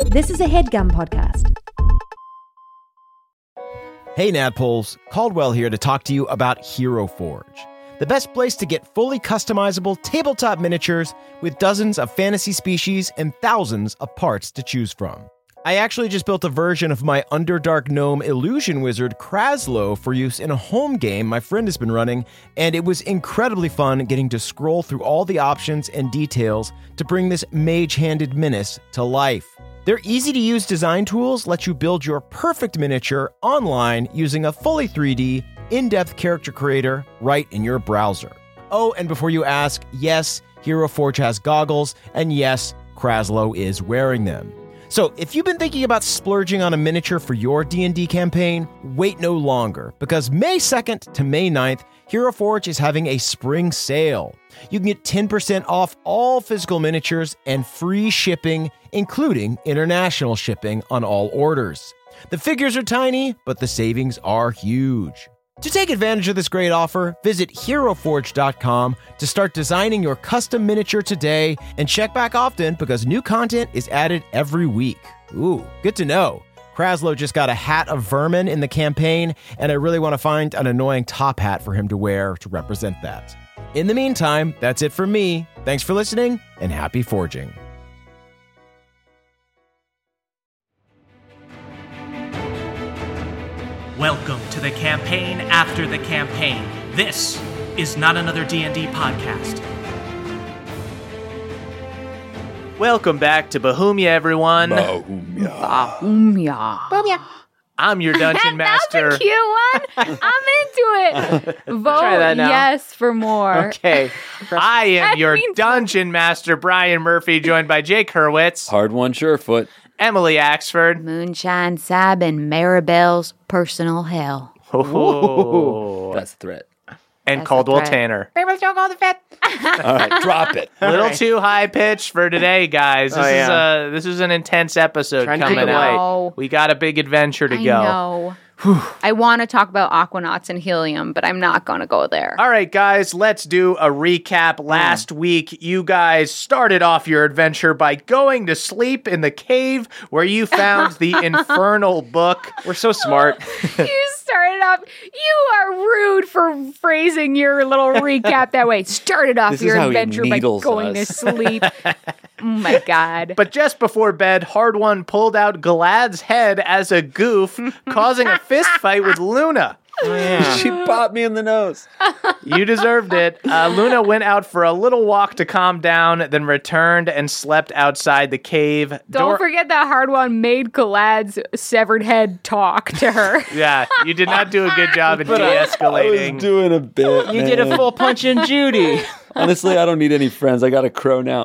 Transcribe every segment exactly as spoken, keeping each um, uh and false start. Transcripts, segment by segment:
This is a HeadGum podcast. Hey Nadpoles, Caldwell here to talk to you about Hero Forge, the best place to get fully customizable tabletop miniatures with dozens of fantasy species and thousands of parts to choose from. I actually just built a version of my Underdark Gnome illusion wizard Kraslow for use in a home game my friend has been running, and it was incredibly fun getting to scroll through all the options and details to bring this mage-handed menace to life. Their easy-to-use design tools let you build your perfect miniature online using a fully three D, in-depth character creator right in your browser. Oh, and before you ask, yes, Hero Forge has goggles, and yes, Kraslow is wearing them. So if you've been thinking about splurging on a miniature for your D and D campaign, wait no longer, because May second to May ninth, Hero Forge is having a spring sale. You can get ten percent off all physical miniatures and free shipping, including international shipping on all orders. The figures are tiny, but the savings are huge. To take advantage of this great offer, visit hero forge dot com to start designing your custom miniature today, and check back often because new content is added every week. Ooh, good to know. Kraslow just got a hat of vermin in the campaign, and I really want to find an annoying top hat for him to wear to represent that. In the meantime, that's it for me. Thanks for listening, and happy forging. Welcome to the campaign after the campaign. This is not another D and D podcast. Welcome back to Bohemia, everyone. Bohemia. Bohemia. Bohemia. I'm your dungeon master. That's a cute one. I'm into it. Vote Try that now. yes for more. Okay. I am That your means- dungeon master, Brian Murphy, joined by Jake Hurwitz, Hard one, Surefoot. Emily Axford, Moonshine Sab and Maribel's personal hell. oh, That's a threat. and That's a Caldwell threat. Tanner. All right, drop it. A little too high pitched for today, guys. This Oh, is yeah. a this is an intense episode Trying to coming keep it out. light. We got a big adventure to I go. know. I want to talk about Aquanauts and Helium, but I'm not going to go there. All right, guys, let's do a recap. Last week, you guys started off your adventure by going to sleep in the cave where you found the infernal book. We're so smart. You started off. You are rude for phrasing your little recap that way. Started off This is your how he adventure by needles going us. to sleep. Oh my god. But just before bed, Hard One pulled out Galad's head as a goof, causing a fist fight with Luna. She popped me in the nose. You deserved it. Uh, Luna went out for a little walk to calm down, then returned and slept outside the cave. Don't Dor- forget that Hard One made Galad's severed head talk to her. Yeah, you did not do a good job at I de-escalating. was doing a bit. You did a man. full punch in Judy. Honestly, I don't need any friends. I got a crow now.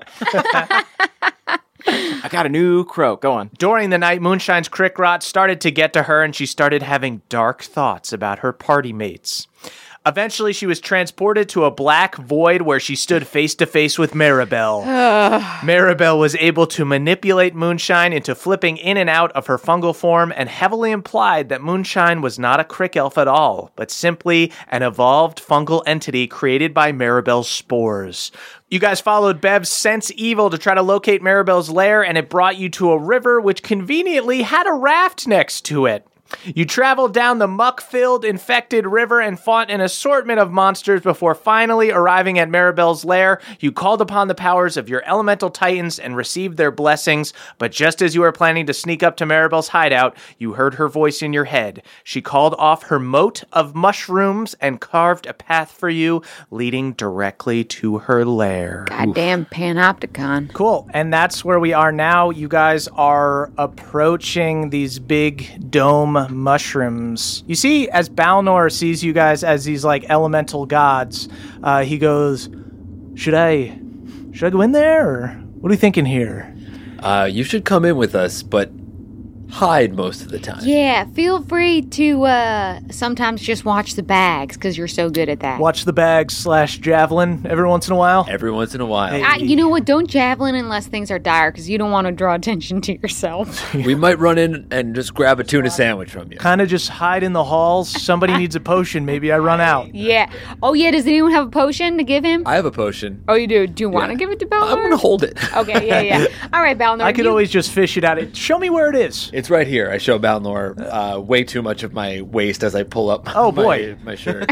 I got a new crow. Go on. During the night, Moonshine's crick rot started to get to her, and she started having dark thoughts about her party mates. Eventually, she was transported to a black void where she stood face to face with Maribel. Maribel was able to manipulate Moonshine into flipping in and out of her fungal form, and heavily implied that Moonshine was not a crick elf at all, but simply an evolved fungal entity created by Maribel's spores. You guys followed Bev's sense evil to try to locate Maribel's lair, and it brought you to a river which conveniently had a raft next to it. You traveled down the muck-filled, infected river and fought an assortment of monsters before finally arriving at Maribel's lair. You called upon the powers of your elemental titans and received their blessings, but just as you were planning to sneak up to Maribel's hideout, you heard her voice in your head. She called off her moat of mushrooms and carved a path for you, leading directly to her lair. Goddamn Panopticon. Cool. And that's where we are now. You guys are approaching these big dome mushrooms. You see, as Balnor sees you guys as these like elemental gods, uh, he goes, Should I should I go in there, or what are you thinking here? Uh, you should come in with us, but hide most of the time. Yeah, feel free to uh, sometimes just watch the bags because you're so good at that. Watch the bag slash javelin every once in a while. Every once in a while. Hey. I, you know what? Don't javelin unless things are dire because you don't want to draw attention to yourself. We might run in and just grab a tuna sandwich from you. Kind of just hide in the halls. Somebody needs a potion. Maybe I run out. Yeah. Oh, yeah. Does anyone have a potion to give him? I have a potion. Oh, you do? Do you want to Yeah. give it to Balnor? I'm going to hold it. Okay, yeah, yeah. All right, Balnor. I could you- always just fish it out. It. Show me where it is. It's right here. I show Balnor uh, way too much of my waist as I pull up Oh, my, boy. my shirt.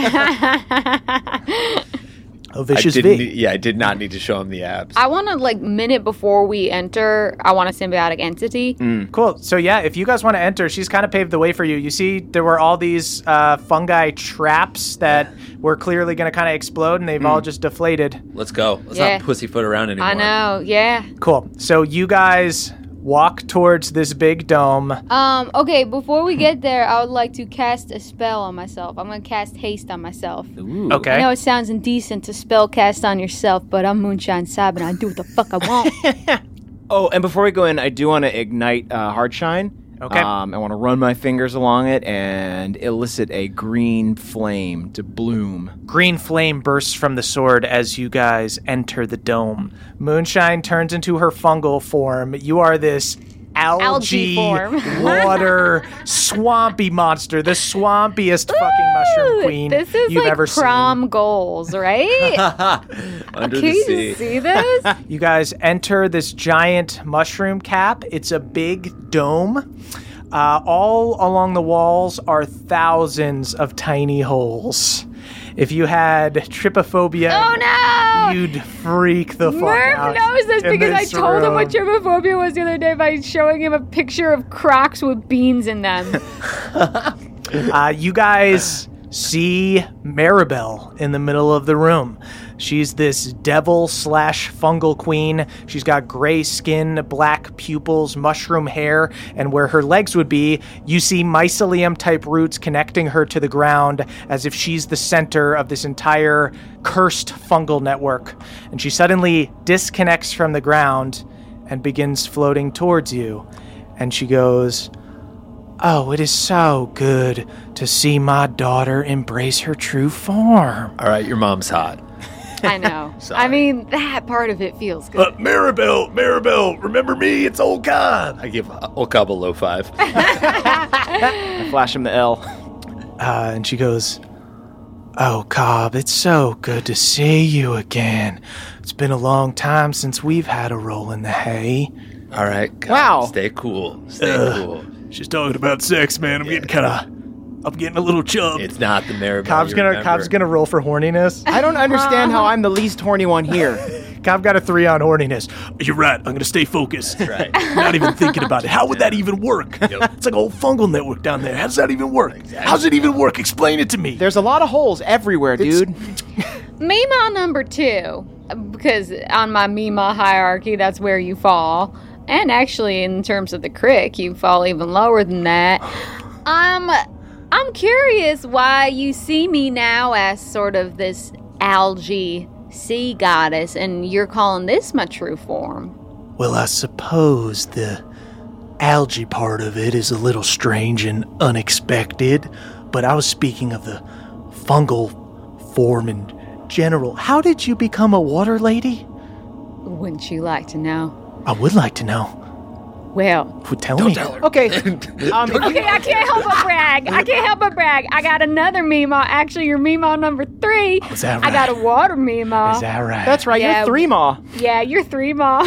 Oh, I vicious didn't V. need- yeah, I did not need to show him the abs. I want to, like, minute before we enter, I want a symbiotic entity. Cool. So yeah, if you guys want to enter, she's kind of paved the way for you. You see, there were all these uh, fungi traps that were clearly going to kind of explode, and they've all just deflated. Let's go. Let's Yeah. not pussyfoot around anymore. I know, yeah. Cool. So you guys walk towards this big dome. Um, okay, before we get there, I would like to cast a spell on myself. I'm going to cast haste on myself. I know Okay. it sounds indecent to spell cast on yourself, but I'm Moonshine Sab and I do what the fuck I want. Oh, and before we go in, I do want to ignite uh, Hardshine. Okay. Um, I want to run my fingers along it and elicit a green flame to bloom. Green flame bursts from the sword as you guys enter the dome. Moonshine turns into her fungal form. You are this algae, Algae form. water, swampy monster, the swampiest fucking mushroom queen This is you've like ever prom goals, right? Under Can the you sea. see this? seen. You guys enter this giant mushroom cap. It's a big dome. Uh, all along the walls are thousands of tiny holes. If you had trypophobia, Oh no! you'd freak the fuck Murph out. knows this in because I this told him what room. trypophobia was the other day by showing him a picture of Crocs with beans in them. Uh, you guys see Maribel in the middle of the room. She's this devil slash fungal queen. She's got gray skin, black pupils, mushroom hair, and where her legs would be, you see mycelium type roots connecting her to the ground as if she's the center of this entire cursed fungal network. And she suddenly disconnects from the ground and begins floating towards you. And she goes, "Oh, it is so good to see my daughter embrace her true form." All right, your mom's hot. I know. Sorry. I mean, that part of it feels good. Maribel, Maribel, remember me? It's old Cobb. I give old Cobb a low five. I flash him the L. Uh, and she goes, "Oh, Cobb, it's so good to see you again. It's been a long time since we've had a roll in the hay." All right, Cobb, Wow. stay cool. Stay cool. She's talking about sex, man. I'm getting kind of, I'm getting a little chub. It's not the Maribel. Cobb's you gonna, remember. Cobb's gonna roll for horniness. I don't understand how I'm the least horny one here. Cobb got a three on horniness. You're right. I'm gonna stay focused. That's right. Not even thinking about it. How would that even work? It's like a whole fungal network down there. How does that even work? How's it even work? Explain it to me. There's a lot of holes everywhere, dude. Mima number two, because on my Mima hierarchy, that's where you fall. And actually, in terms of the crick, you fall even lower than that. Um, I'm curious why you see me now as sort of this algae sea goddess, and you're calling this my true form. Well, I suppose the algae part of it is a little strange and unexpected, but I was speaking of the fungal form in general. How did you become a water lady? Wouldn't you like to know? I would like to know. Well, Would tell me. Okay. Um, if okay, I can't help but brag. I can't help but brag. I got another Mima. Actually, your Mima number three. Is that I got a right? water Mima. Is that right? That's right, Yeah. you're three maw. Yeah, you're three Ma.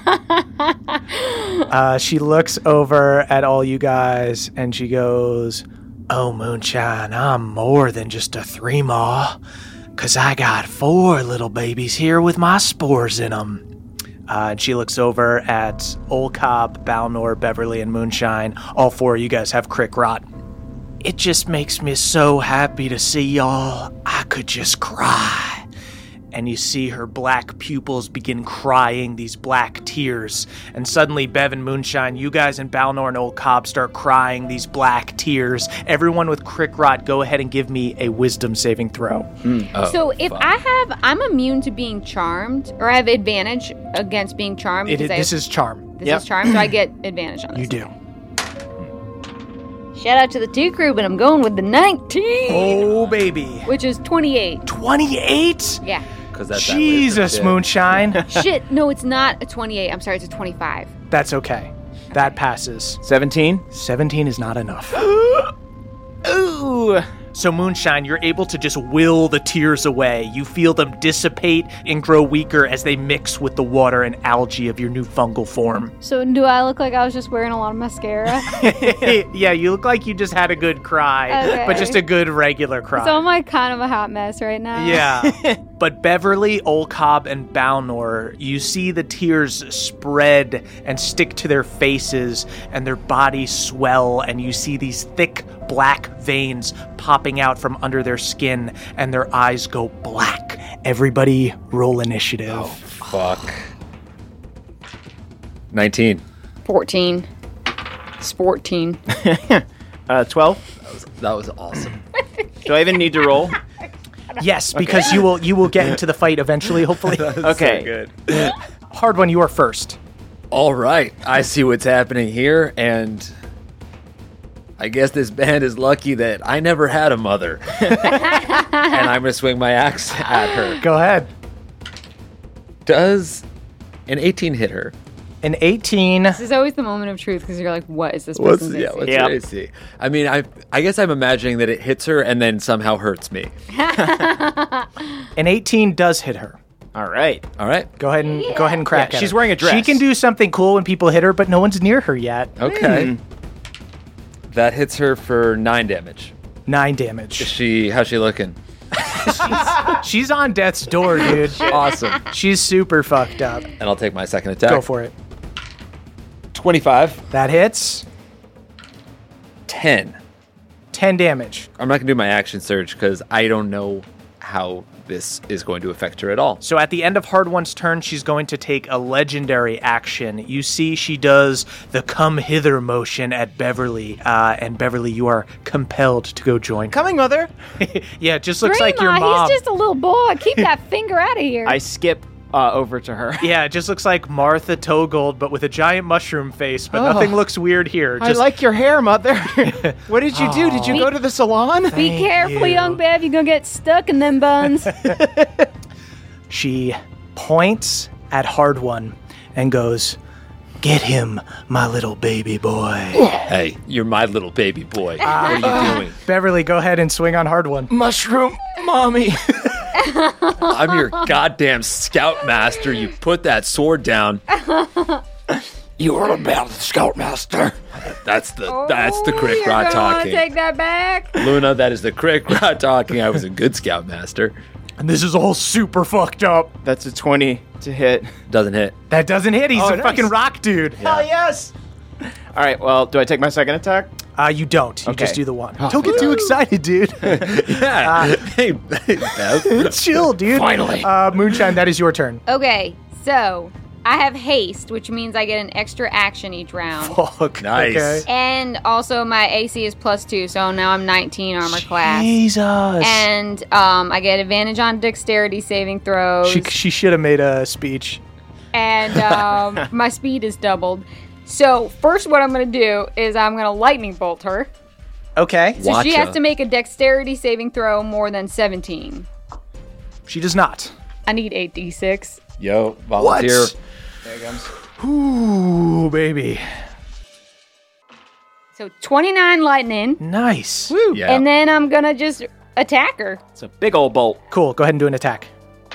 Uh, she looks over at all you guys and she goes, "Oh, Moonshine, I'm more than just a three maw, 'cause I got four little babies here with my spores in them." Uh, and she looks over at Old Cobb, Balnor, Beverly, and Moonshine. All four of you guys have crick rot. "It just makes me so happy to see y'all. I could just cry." And you see her black pupils begin crying these black tears. And suddenly, Bev and Moonshine, you guys and Balnor and Old Cobb start crying these black tears. Everyone with crick rot, go ahead and give me a wisdom saving throw. Oh, So if fuck. I have, I'm immune to being charmed, or I have advantage against being charmed. It, because I this have- is charm. this Yep. is charmed, so I get advantage on this. You do. Shout out to the two crew, but I'm going with the nineteen. Oh, baby. Which is twenty-eight. twenty-eight? Yeah. Because that's that Jesus, wisdom shit. Moonshine. Shit, no, it's not a twenty-eight. I'm sorry, it's a twenty-five. That's okay. That passes. seventeen. seventeen is not enough. Ooh. So, Moonshine, you're able to just will the tears away. You feel them dissipate and grow weaker as they mix with the water and algae of your new fungal form. So do I look like I was just wearing a lot of mascara? Yeah, you look like you just had a good cry, Okay. but just a good regular cry. So I'm like kind of a hot mess right now. Yeah. But Beverly, Olcobb, and Balnor, you see the tears spread and stick to their faces, and their bodies swell, and you see these thick black veins popping out from under their skin, and their eyes go black. Everybody roll initiative. Oh, fuck. nineteen. fourteen. It's fourteen. Uh, twelve. That was, that was awesome. Do I even need to roll? Yes, because you will you will get into the fight eventually, hopefully. Okay. Good. Hard one, you are first. All right. I see what's happening here, and I guess this band is lucky that I never had a mother. And I'm going to swing my axe at her. Go ahead. Does an eighteen hit her? An eighteen. This is always the moment of truth because you're like, what is this What's, person's yeah, A C? what's Yep. your A C? I mean, I I guess I'm imagining that it hits her and then somehow hurts me. An eighteen does hit her. All right. All right. Go ahead and go ahead and crack Yeah, at she's her. wearing a dress. She can do something cool when people hit her, but no one's near her yet. Okay. That hits her for nine damage. Nine Is damage. she? How's she looking? She's on death's door, dude. Awesome. She's super fucked up. And I'll take my second attack. Go for it. twenty-five. That hits. ten. ten damage. I'm not going to do my action surge because I don't know how this is going to affect her at all. So at the end of Hard One's turn, she's going to take a legendary action. You see she does the come hither motion at Beverly. Uh, and Beverly, you are compelled to go join. Coming, mother. Yeah, it just looks like your Grandma, mom. he's just a little boy. Keep that finger out of here. I skip uh, over to her. Yeah, it just looks like Martha Togold, but with a giant mushroom face, but nothing looks weird here. I Just like your hair, mother. What did you do? Did you Oh. go to the salon? Be Thank careful, you. young Bev. You're going to get stuck in them buns. She points at Hard One and goes, "Get him, my little baby boy." Hey, you're my little baby boy. What are you doing? Beverly, go ahead and swing on Hard One. Mushroom, mommy. I'm your goddamn scoutmaster. You put that sword down. You are a bad scoutmaster. That's the that's the crick You're rod gonna wanna talking. take that back. Luna, that is the crick rod talking. I was a good scoutmaster. And this is all super fucked up. That's a twenty to hit. Doesn't hit. That doesn't hit. He's Oh, a nice. fucking rock dude. Hell yes. All right. Well, do I take my second attack? Uh, you don't. You Okay. just do the one. Don't get too excited, dude. Yeah. hey, hey, Bev. Chill, dude. Finally. Uh, Moonshine, that is your turn. Okay, so I have haste, which means I get an extra action each round. Fuck. Nice. Okay. And also my A C is plus two, so now I'm nineteen armor class. Jesus. And um, I get advantage on dexterity saving throws. She, she should have made a speech. and um, my speed is doubled. So first what I'm going to do is I'm going to lightning bolt her. Okay. So she Watcha. has to make a dexterity saving throw more than seventeen. She does not. I need eight d six. Yo, volunteer. What? There it comes. Ooh, baby. So twenty-nine lightning. Nice. Yeah. And then I'm going to just attack her. It's a big old bolt. Cool. Go ahead and do an attack.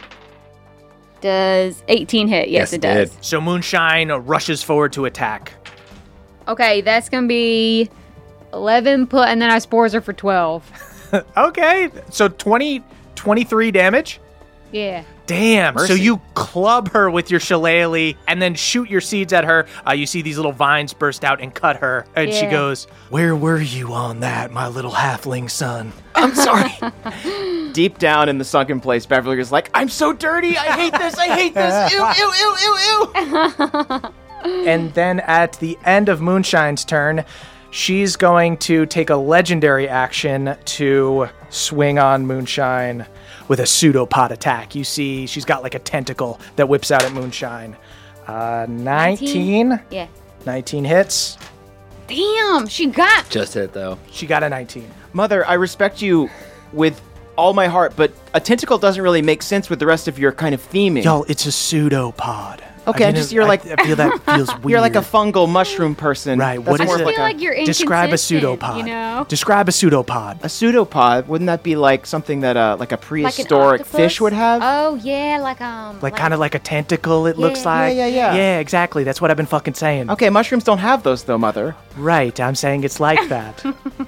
Does eighteen hit? Yes, Yes, it it does. did. So Moonshine rushes forward to attack. Okay, that's going to be eleven, put, and then I spores her for twelve. Okay. So twenty, twenty-three damage. Yeah. Damn. So Mercy. you club her with your shillelagh and then shoot your seeds at her. Uh, you see these little vines burst out and cut her. And she Yeah. goes, "Where were you on that, my little halfling son?" I'm sorry. Deep down in the sunken place, Beverly is like, I'm so dirty. I hate this. I hate this. Ew, ew, ew, ew, ew. And then at the end of Moonshine's turn, she's going to take a legendary action to swing on Moonshine with a pseudopod attack. You see, she's got like a tentacle that whips out at Moonshine. Uh, nineteen. Yeah. nineteen hits. Damn, she got. Just hit, though. She got a nineteen. Mother, I respect you with all my heart, but a tentacle doesn't really make sense with the rest of your kind of theming. Y'all, it's a pseudopod. Okay, I I just- you're like- I, I feel that feels weird. You're like a fungal mushroom person. Right, That's what is more I of feel it? like like, a, you're Describe a inconsistent, pseudopod. You know, Describe a pseudopod. a pseudopod. Wouldn't that be like something that uh, like a like an prehistoric octopus? fish would have? Oh yeah, like um, Like, kind of like a tentacle, it looks Yeah. like. Yeah, yeah, yeah. Yeah, exactly. That's what I've been fucking saying. Okay, mushrooms don't have those though, Mother. Right, I'm saying it's like that.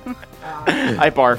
I barf.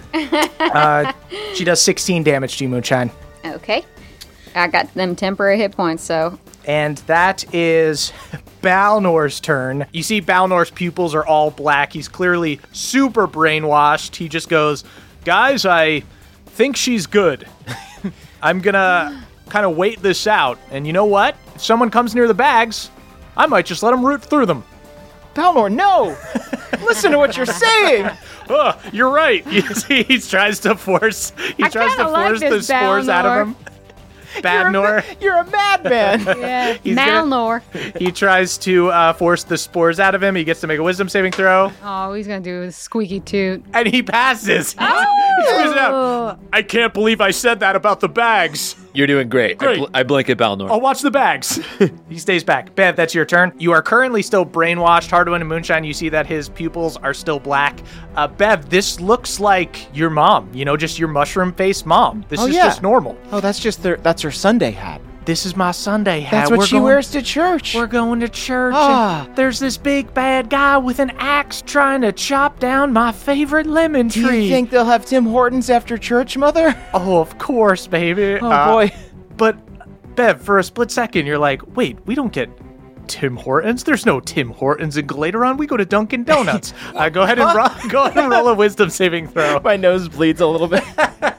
uh, she does sixteen damage to you, Moonshine. Okay, I got them temporary hit points, so And that is Balnor's turn. You see Balnor's pupils are all black. He's clearly super brainwashed. He just goes, guys, I think she's good. I'm gonna kind of wait this out. And you know what? If someone comes near the bags, I might just let them root through them. Balnor, no! Listen to what you're saying! Oh, you're right. You see, he tries to force he I tries to kinda like force the this spores out of Balnor. him. Badnor. You're a madman! yeah, He's gonna- Malnor. He tries to uh, force the spores out of him. He gets to make a wisdom saving throw, Oh, he's gonna do a squeaky toot. and he passes. He Oh! screams out, I can't believe I said that about the bags. You're doing great. Great. I, bl- I blink at Balnor. I'll watch the bags. He stays back. Bev, that's your turn. You are currently still brainwashed. Hardwin and Moonshine, you see that his pupils are still black. Uh, Bev, this looks like your mom. You know, just your mushroom-faced mom. This Oh, is yeah. just normal. Oh, that's just their, that's her Sunday hat. This is my Sunday hat. That's what We're she going- wears to church. We're going to church. Ah. And there's this big bad guy with an axe trying to chop down my favorite lemon Do tree. you think they'll have Tim Hortons after church, Mother? Oh, of course, baby. Oh, Uh, boy. But, Bev, for a split second, you're like, wait, we don't get Tim Hortons? There's no Tim Hortons in Galateron. We go to Dunkin' Donuts. uh, go ahead and ro- go ahead and roll a wisdom saving throw. My nose bleeds a little bit.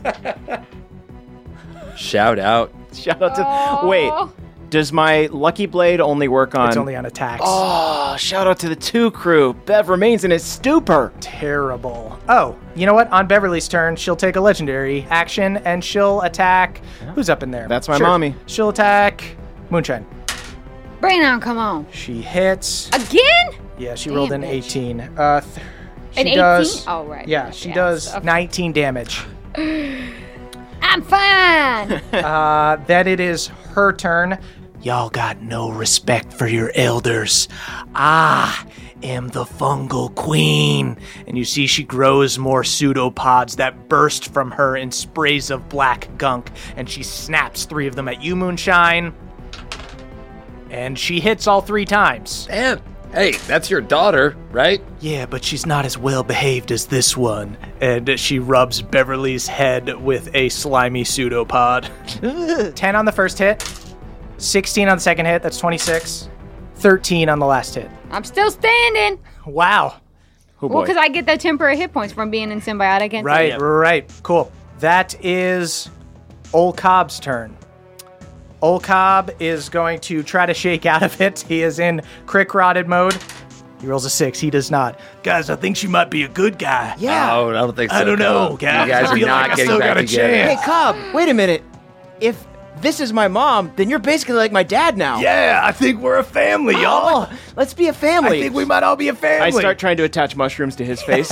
Shout out. Shout out to... Wait, does my Lucky Blade only work on... It's only on attacks. Oh, shout out to the two crew. Bev remains in his stupor. Terrible. Oh, you know what? On Beverly's turn, she'll take a legendary action and she'll attack. Who's up in there? That's my mommy. She'll attack Moonshine. Bring it on, come on. She hits. Again? Yeah, she Damn, rolled an bitch. eighteen. Uh, th- she An eighteen? does. Oh, right. Yeah, she Yeah, does okay. nineteen damage. I'm fine. Uh, then it is her turn. Y'all got no respect for your elders. I am the fungal queen. And you see she grows more pseudopods that burst from her in sprays of black gunk. And she snaps three of them at you, Moonshine. And she hits all three times. Damn. Hey, that's your daughter, right? Yeah, but she's not as well behaved as this one. And she rubs Beverly's head with a slimy pseudopod. ten on the first hit, sixteen on the second hit, that's twenty-six, thirteen on the last hit. I'm still standing. Wow. Oh, Well, boy. because I get the temporary hit points from being in symbiotic. And Right, right. Cool. That is Old Cobb's turn. Old Cobb is going to try to shake out of it. He is in crick rotted mode. He rolls a six. He does not. Guys, I think she might be a good guy. Yeah. Oh, I don't think so. I don't know, Cobb. guys. You guys I are feel not like I getting still back got a together. chance. Hey, Cobb, wait a minute. If this is my mom, then you're basically like my dad now. Yeah, I think we're a family, y'all. Oh, let's be a family. I think we might all be a family. I start trying to attach mushrooms to his face.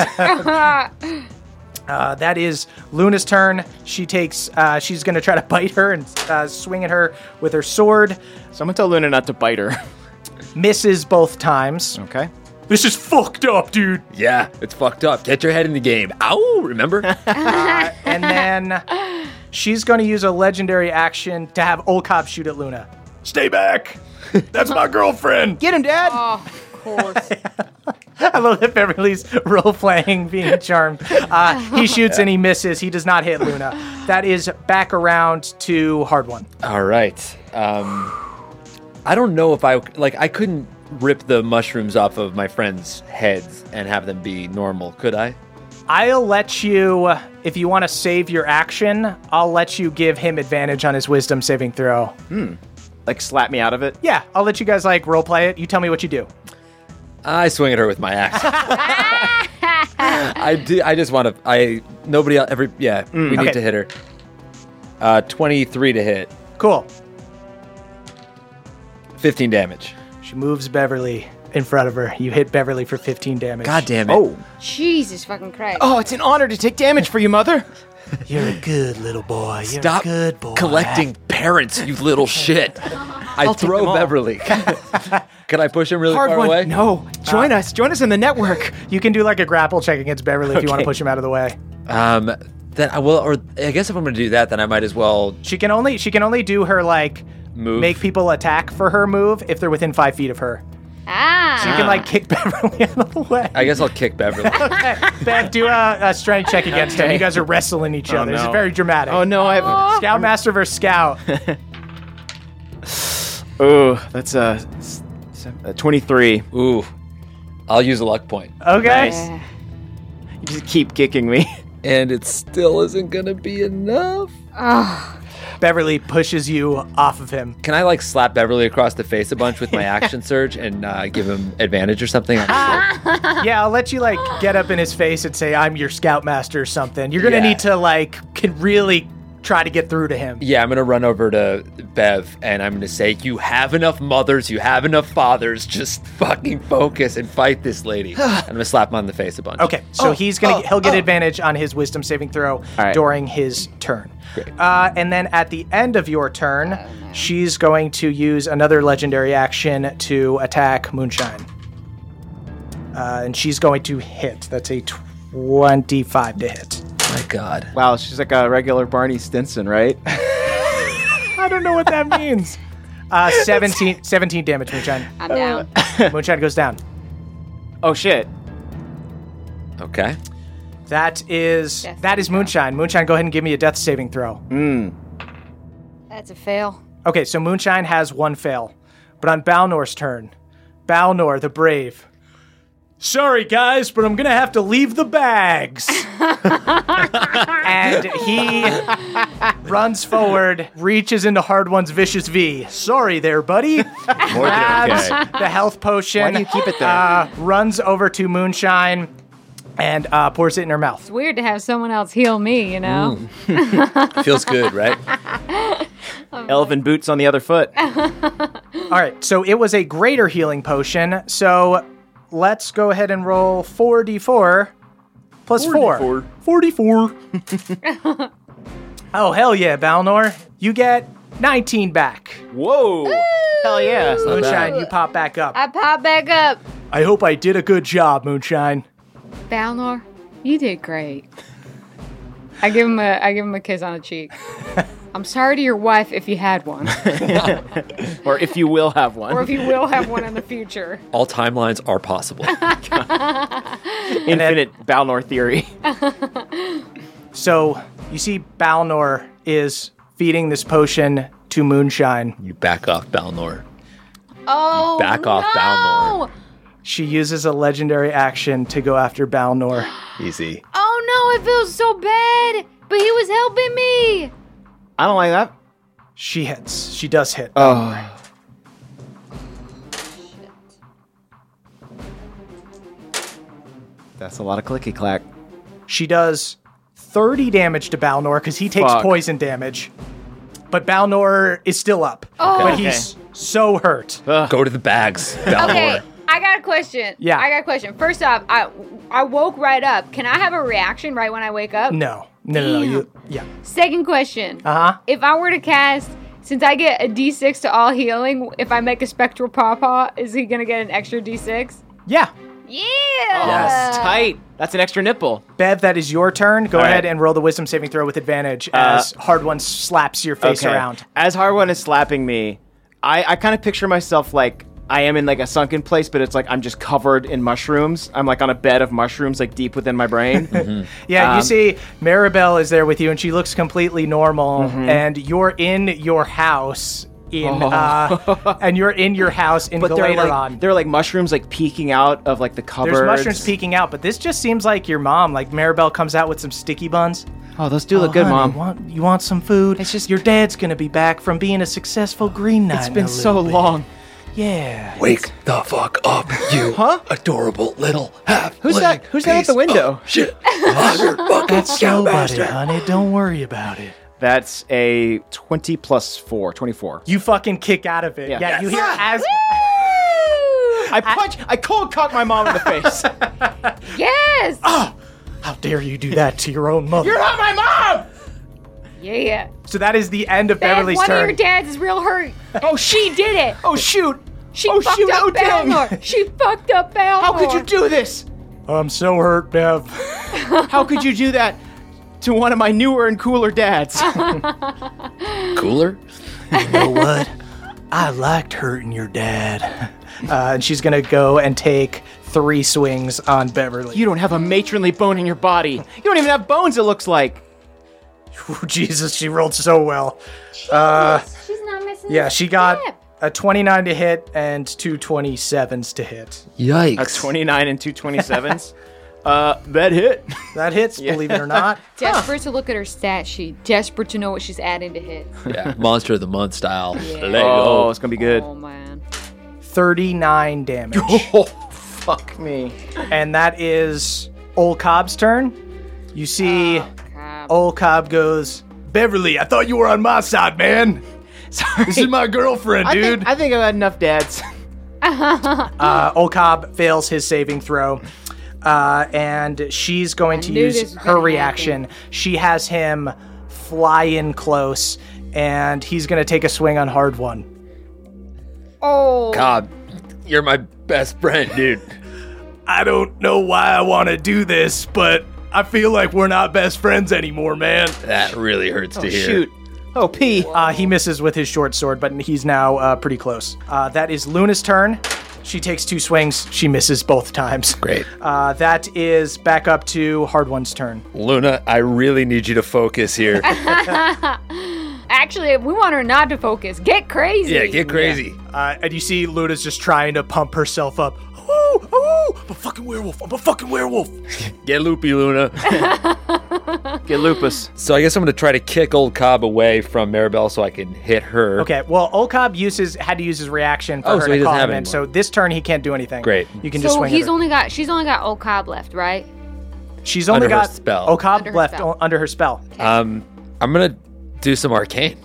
Uh, that is Luna's turn. She takes. Uh, she's going to try to bite her and uh, swing at her with her sword. Someone tell Luna not to bite her. Misses both times. Okay. This is fucked up, dude. Yeah, it's fucked up. Get your head in the game. Ow, remember? And then she's going to use a legendary action to have Old Cobb shoot at Luna. Stay back. That's my girlfriend. Get him, Dad. Oh, of course. I love that Beverly's role playing being charmed. Uh, he shoots and he misses. He does not hit Luna. That is back around to Hard One. All right. Um, I don't know if I, like, I couldn't rip the mushrooms off of my friends' heads and have them be normal, could I? I'll let you, if you want to save your action, I'll let you give him advantage on his wisdom saving throw. Like slap me out of it. Yeah, I'll let you guys like role play it. You tell me what you do. I swing at her with my axe. I do. I just want to. I nobody else. Every yeah. we need Okay. to hit her. Uh, twenty-three to hit. Cool. Fifteen damage. She moves Beverly in front of her. You hit Beverly for fifteen damage. God damn it. Oh. Jesus fucking Christ. Oh, it's an honor to take damage for you, Mother. You're a good little boy. You're Stop a good boy. collecting parents, you little shit. I I'll take them throw all. Beverly. Can I push him really Hard far one. away? No. Join us. Join us in the network. You can do like a grapple check against Beverly if you want to Okay. push him out of the way. Um, then I will, or I guess if I'm going to do that, then I might as well She can only she can only do her like move. make people attack for her move if they're within five feet of her. Ah. You can like kick Beverly out of the way. I guess I'll kick Beverly. Okay, Bev, do a, a strength check against him. Okay. You guys are wrestling each Oh, other. It's no. very dramatic. Oh no, I have. Scoutmaster versus Scout. Oh, that's a, a twenty-three. Ooh, I'll use a luck point. Okay. Nice. You just keep kicking me. And it still isn't going to be enough. Oh. Beverly pushes you off of him. Can I like slap Beverly across the face a bunch with my action surge and uh, give him advantage or something? Yeah, I'll let you like get up in his face and say, "I'm your Scoutmaster" or something. You're gonna Yeah. need to like can really try to get through to him. Yeah, I'm going to run over to Bev and I'm going to say, you have enough mothers, you have enough fathers, just fucking focus and fight this lady. I'm going to slap him on the face a bunch. Okay, so Oh, he's gonna oh, he'll get oh. advantage on his Wisdom saving throw right. during his turn. Great. Uh, and then at the end of your turn, she's going to use another legendary action to attack Moonshine. Uh, and she's going to hit. That's a twenty-five to hit. My God. Wow, she's like a regular Barney Stinson, right? I don't know what that means. Uh, seventeen, seventeen damage, Moonshine. I'm down. Moonshine goes down. Oh shit. Okay. That is Death that is saving throw. Moonshine. Moonshine, go ahead and give me a death saving throw. Mm. That's a fail. Okay, so Moonshine has one fail. But on Balnor's turn, Balnor the Brave. Sorry, guys, but I'm going to have to leave the bags. And he runs forward, reaches into Hard One's Vicious V. Sorry there, buddy. Grabs the health potion. Why do you keep it there? Uh, runs over to Moonshine and uh, pours it in her mouth. It's weird to have someone else heal me, you know? Feels good, right? Elven boots on the other foot. All right, so it was a greater healing potion. So let's go ahead and roll four d four plus four. forty-four. Oh, hell yeah, Balnor. You get nineteen back. Whoa. Hell yeah. Moonshine, you pop back up. I pop back up. I hope I did a good job, Moonshine. Balnor, you did great. I give him a I give him a kiss on the cheek. I'm sorry to your wife if you had one, Or if you will have one. or if you will have one in the future. All timelines are possible. Infinite Balnor theory. So you see Balnor is feeding this potion to Moonshine. You back off, Balnor. Oh, Back off, no! Balnor. She uses a legendary action to go after Balnor. Easy. Oh no, it feels so bad. But he was helping me. I don't like that. She hits. She does hit. Oh. That's a lot of clicky clack. She does thirty damage to Balnor because he takes Fuck. poison damage. But Balnor is still up. Oh. But Okay. he's so hurt. Go to the bags, Balnor. Okay, I got a question. Yeah. I got a question. First off, I I woke right up. Can I have a reaction right when I wake up? No. No, no, no. Damn. You, yeah. Second question. Uh-huh. If I were to cast, since I get a d six to all healing, if I make a spectral pawpaw, is he gonna get an extra d six? Yeah. Yeah. Yes. Tight. That's an extra nipple. Bev, that is your turn. Go All ahead right. and roll the wisdom saving throw with advantage as Hard One slaps your face around. As Hard One is slapping me, I, I kind of picture myself like I am in like a sunken place, but it's like I'm just covered in mushrooms. I'm like on a bed of mushrooms, like deep within my brain. Yeah, you Um, see Maribel is there with you, and she looks completely normal, Mm-hmm. and you're in your house in, Oh. uh, and you're in your house in But they're like, Galateron. they're like mushrooms like peeking out of like the cupboards. There's mushrooms peeking out, but this just seems like your mom. Like Maribel comes out with some sticky buns. Oh, those do Oh, look good, honey, Mom. Want, you want some food? It's just- your dad's gonna be back from being a successful Green Knight. It's in been a so little bit. long. Yeah. Wake the fuck up, you Huh? adorable little half. Who's that? Who's that at the window? Shit. I'm your fucking That's nobody, scoutmaster. honey. Don't worry about it. That's a twenty plus four, twenty-four. You fucking kick out of it. Yeah, Yeah. you hear as I punch. I cold cock my mom in the face. Yes. How dare you do that to your own mother? You're not my mom. Yeah. So that is the end of Bev, Beverly's one turn. of your dads is real hurt. Oh, she did it. Oh shoot. She oh fucked shoot. up Oh dang. Balnor. She fucked up Balnor. How could you do this? I'm so hurt, Bev. How could you do that to one of my newer and cooler dads? Cooler? You know what? I liked hurting your dad. Uh, and she's going to go and take three swings on Beverly. You don't have a matronly bone in your body. You don't even have bones, it looks like. Oh, Jesus, she rolled so well. Uh, She's not missing. yeah, a she got step. a twenty-nine to hit and two twenty-sevens to hit. Yikes. A twenty-nine and two twenty-sevens. uh, that hit. That hits, believe it or not. Desperate to look at her stat sheet. Desperate to know what she's adding to hit. Yeah, Monster of the Month style. Let Oh, go. it's gonna be good. Oh man. thirty-nine damage. Oh, fuck me. And that is Old Cobb's turn. You see, Crap. Old Cobb goes, Beverly, I thought you were on my side, man. Sorry. This is my girlfriend, I dude. think, I think I've had enough dads. Uh, Old Cobb fails his saving throw. Uh, and she's going to knew use this was her gonna reaction. She has him fly in close, and he's going to take a swing on hard one. Oh. Cobb, you're my best friend, dude. I don't know why I want to do this, but I feel like we're not best friends anymore, man. That really hurts to hear. Shoot. Oh, P. Uh, he misses with his short sword, but he's now uh, pretty close. Uh, that is Luna's turn. She takes two swings. She misses both times. Great. Uh, that is back up to Hard One's turn. Luna, I really need you to focus here. Actually, we want her not to focus. Get crazy. Yeah, get crazy. Uh, and you see Luna's just trying to pump herself up. Ooh, ooh, I'm a fucking werewolf. I'm a fucking werewolf. Get loopy, Luna. Get lupus. So I guess I'm going to try to kick old Cobb away from Maribel so I can hit her. Okay, well, Old Cobb uses had to use his reaction for Oh, her so to he doesn't call have him it in. anymore. So this turn he can't do anything. Great. You can just So swing he's at her. only got. She's only got Old Cobb left, right? She's only under her got spell. Old Cobb Under her left spell. o- under her spell. Um, I'm going to do some arcane.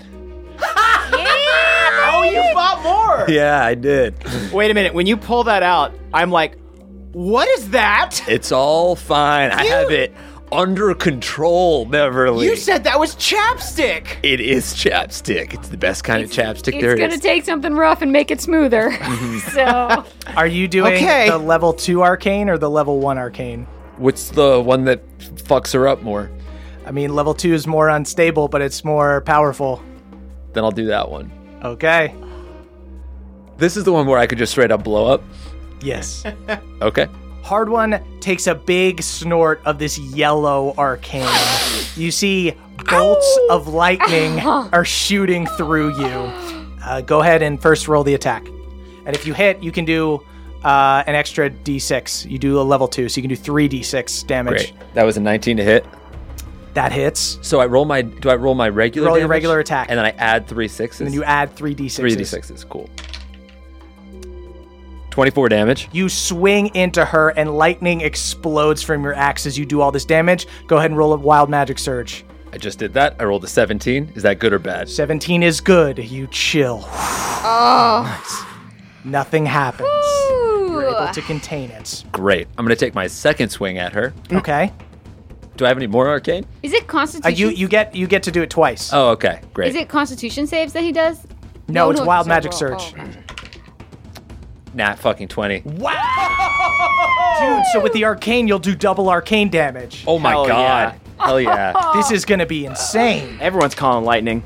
Oh, you fought more. Yeah, I did. Wait a minute. When you pull that out, I'm like, what is that? It's all fine. I You- have it under control, Beverly. You said that was chapstick. It is chapstick. It's the best kind of chapstick there It's is. gonna take something rough and make it smoother. so Are you doing Okay. the level two arcane or the level one arcane? What's the one that fucks her up more? I mean, level two is more unstable, but it's more powerful. Then I'll do that one. Okay. This is the one where I could just straight up blow up. Yes. Okay. Hard One takes a big snort of this yellow arcane. You see bolts of lightning are shooting through you. Uh, go ahead and first roll the attack. And if you hit, you can do uh, an extra d six. You do a level two, so you can do three d six damage. Great. That was a nineteen to hit. That hits. So I roll my. Do I roll my regular? Roll your damage? regular attack. and then I add three sixes. And then you add three d sixes. three d sixes. Cool. Twenty-four damage. You swing into her, and lightning explodes from your axe as you do all this damage. Go ahead and roll a wild magic surge. I just did that. I rolled a seventeen. Is that good or bad? seventeen is good. You chill. oh, Nothing happens. You're Ooh. able to contain it. Great. I'm gonna take my second swing at her. Okay. Do I have any more arcane? is it Uh, Constitution? you you get you get to do it twice. Oh, okay. Great. Is it Constitution saves that he does? no, it's wild a magic roll. surge. Oh, okay. Nat fucking twenty. Dude, so with the arcane, you'll do double arcane damage. Oh my Hell god. Hell yeah. This is gonna be insane. Everyone's calling lightning.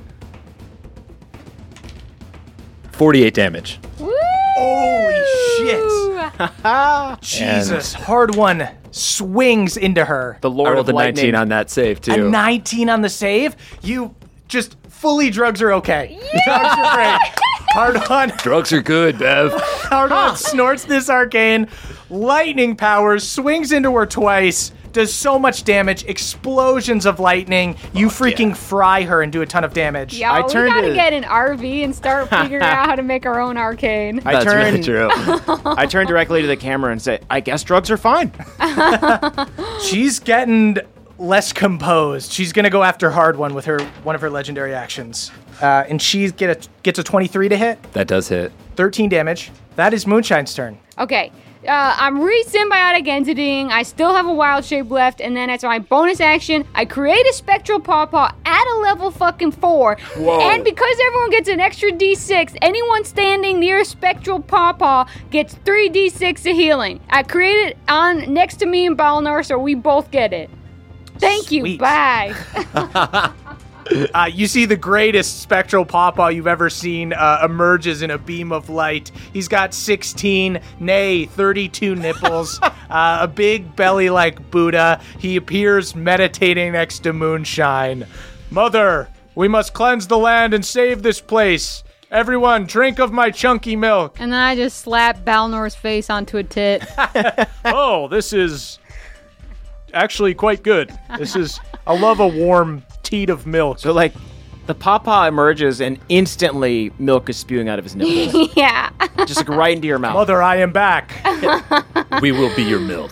forty-eight damage. Woo! Holy shit. Jesus. Hard One swings into her. The I Lord rolled of a Lightning. nineteen on that save A too. nineteen on the save. You just fully drugs are okay. Drugs are great. Hard One. Drugs are good, Bev. Hard One snorts this arcane. Lightning powers, swings into her twice, does so much damage, explosions of lightning. You freaking fry her and do a ton of damage. Y'all, I we turned gotta to- get an R V and start figuring out how to make our own arcane. I That's turn, really true. I turn directly to the camera and say, I guess drugs are fine. She's getting less composed. She's gonna go after Hard One with her one of her legendary actions, uh, and she get a, gets a twenty-three to hit, That does hit. thirteen damage. That is Moonshine's turn. Okay. Uh, I'm re-symbiotic entitying. I still have a wild shape left, and then as my bonus action, I create a spectral pawpaw at a level fucking four. Whoa. And because everyone gets an extra d six, anyone standing near a spectral pawpaw gets three d six of healing. I create it on next to me and Balnor, so we both get it. Thank you. Sweet. Bye. Uh, you see the greatest spectral pawpaw you've ever seen uh, emerges in a beam of light. He's got sixteen, nay, thirty-two nipples, uh, a big belly like Buddha. He appears meditating next to Moonshine. Mother, we must cleanse the land and save this place. Everyone, drink of my chunky milk. And then I just slap Balnor's face onto a tit. Oh, this is actually quite good. This is, I love a warm teat of milk. So, like, the pawpaw emerges and instantly milk is spewing out of his nipples. Yeah. Just like right into your mouth. Mother, I am back. We will be your milk.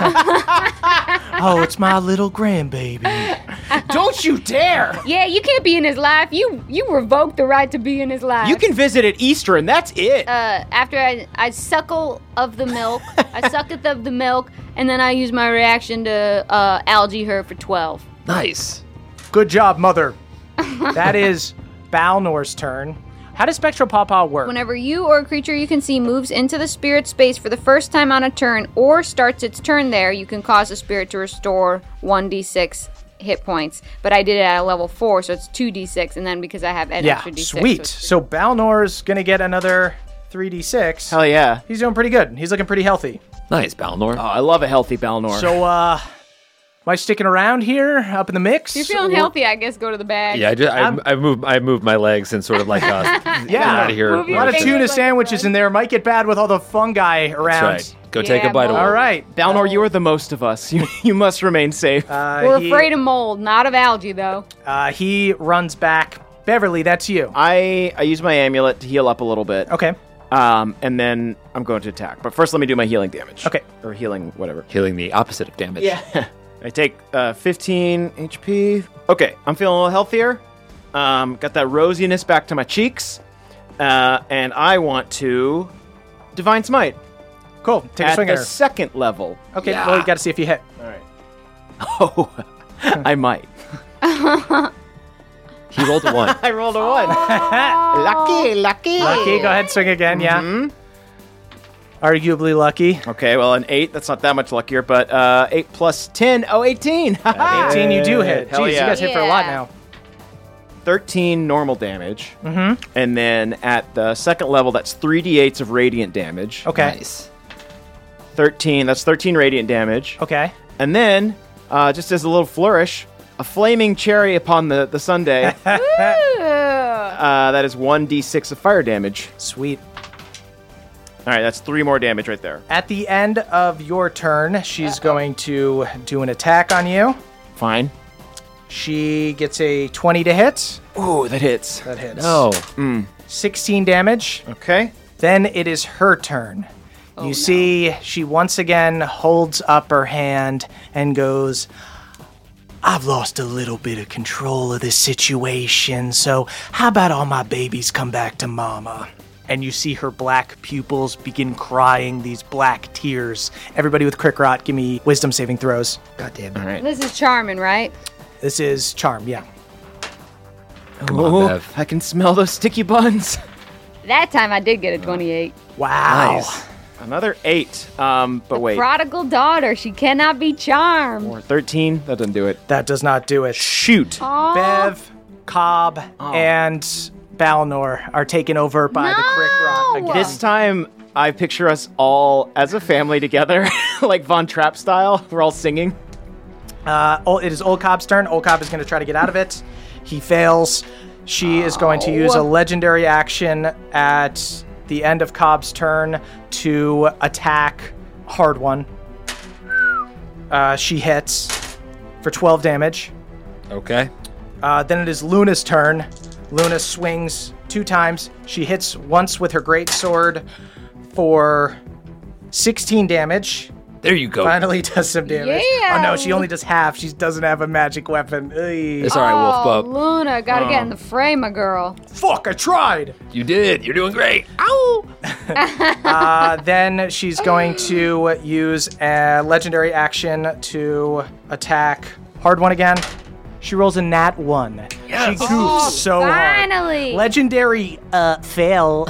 Oh, it's my little grandbaby. Don't you dare! Yeah, you can't be in his life. You you revoke the right to be in his life. You can visit at Easter and that's it. Uh, after I, I suckle of the milk, I sucketh of the milk, and then I use my reaction to uh, algae her for twelve. Nice. Good job, Mother. That is Balnor's turn. How does Spectral Pawpaw work? Whenever you or a creature you can see moves into the spirit space for the first time on a turn or starts its turn there, you can cause the spirit to restore one d six hit points. But I did it at a level four, so it's two d six, and then because I have an yeah, extra d six. sweet. So So Balnor's going to get another three d six. Hell yeah. He's doing pretty good. He's looking pretty healthy. Nice, Balnor. Oh, I love a healthy Balnor. So, uh, am I sticking around here, up in the mix? if you're feeling Or- healthy, I guess go to the bag. yeah, I, just, I, I'm- I moved I moved my legs and sort of like uh, Yeah. out of here. Move A your lot of Fingers tuna like sandwiches bread. in there. Might get bad with all the fungi around. That's right. Go take Yeah, a bite of boy. one. All right. Balnor, you are the most of us. You, you must remain safe. Uh, We're he, afraid of mold, not of algae, though. Uh, he runs back. Beverly, that's you. I, I use my amulet to heal up a little bit. Okay. Um, and then I'm going to attack. But first, let me do my healing damage. Okay. Or healing, whatever. Healing the opposite of damage. Yeah. I take uh, fifteen H P. Okay, I'm feeling a little healthier. Um, got that rosiness back to my cheeks. Uh, and I want to Divine Smite. Cool. Take a at swing the at her. second level. Okay, Yeah. well, you got to see if you hit. All right. Oh, I might. He rolled a one. I rolled a one. Lucky, lucky. Lucky, go ahead, swing again, yeah. Mhm. Arguably lucky. Okay, well, an eight, that's not that much luckier, but uh, eight plus ten, oh, eighteen. eighteen, you do hit. Hell Jeez, yeah. you guys hit for a lot Yeah. now. thirteen normal damage. Mm-hmm. And then at the second level, that's three d eights of radiant damage. Okay. Nice. thirteen, that's thirteen radiant damage. Okay. And then, uh, just as a little flourish, a flaming cherry upon the, the sundae. Ooh. uh, that is one d six of fire damage. Sweet. All right, that's three more damage right there. At the end of your turn, she's going to do an attack on you. Fine. She gets a twenty to hit. Ooh, that hits. That hits. No. sixteen damage. Okay. Then it is her turn. Oh, you see, she once again holds up her hand and goes, I've lost a little bit of control of this situation, so how about all my babies come back to mama? And you see her black pupils begin crying these black tears. Everybody with Crickrot, give me wisdom saving throws. God damn All it. right. This is charming, right? This is Charm, yeah. Come on, Ooh, Bev. I can smell those sticky buns. That time I did get a twenty-eight. Wow. Nice. Another eight. Um, but wait. Prodigal daughter, she cannot be charmed. Or thirteen. That doesn't do it. That does not do it. Shoot. Aw. Bev, Cobb, and Balnor are taken over by the Crickrot No! again. This time, I picture us all as a family together, like Von Trapp style. We're all singing. Uh, ol- it is Old Cobb's turn. Old Cobb is going to try to get out of it. He fails. She is going to use a legendary action at the end of Cobb's turn to attack Hard One. Uh, she hits for twelve damage. Okay. Uh, then it is Luna's turn. Luna swings two times. She hits once with her great sword for sixteen damage. There you go. Finally does some damage. Yeah. Oh no, she only does half. She doesn't have a magic weapon. Ugh. It's all right, Wolf Oh, Pup. Luna, gotta get in the fray, my girl. Fuck, I tried. You did. You're doing great. Ow! uh, then she's going to use a legendary action to attack Hard One again. She rolls a nat one. Yes. She goofs Oh, so hard. finally. Legendary uh, fail.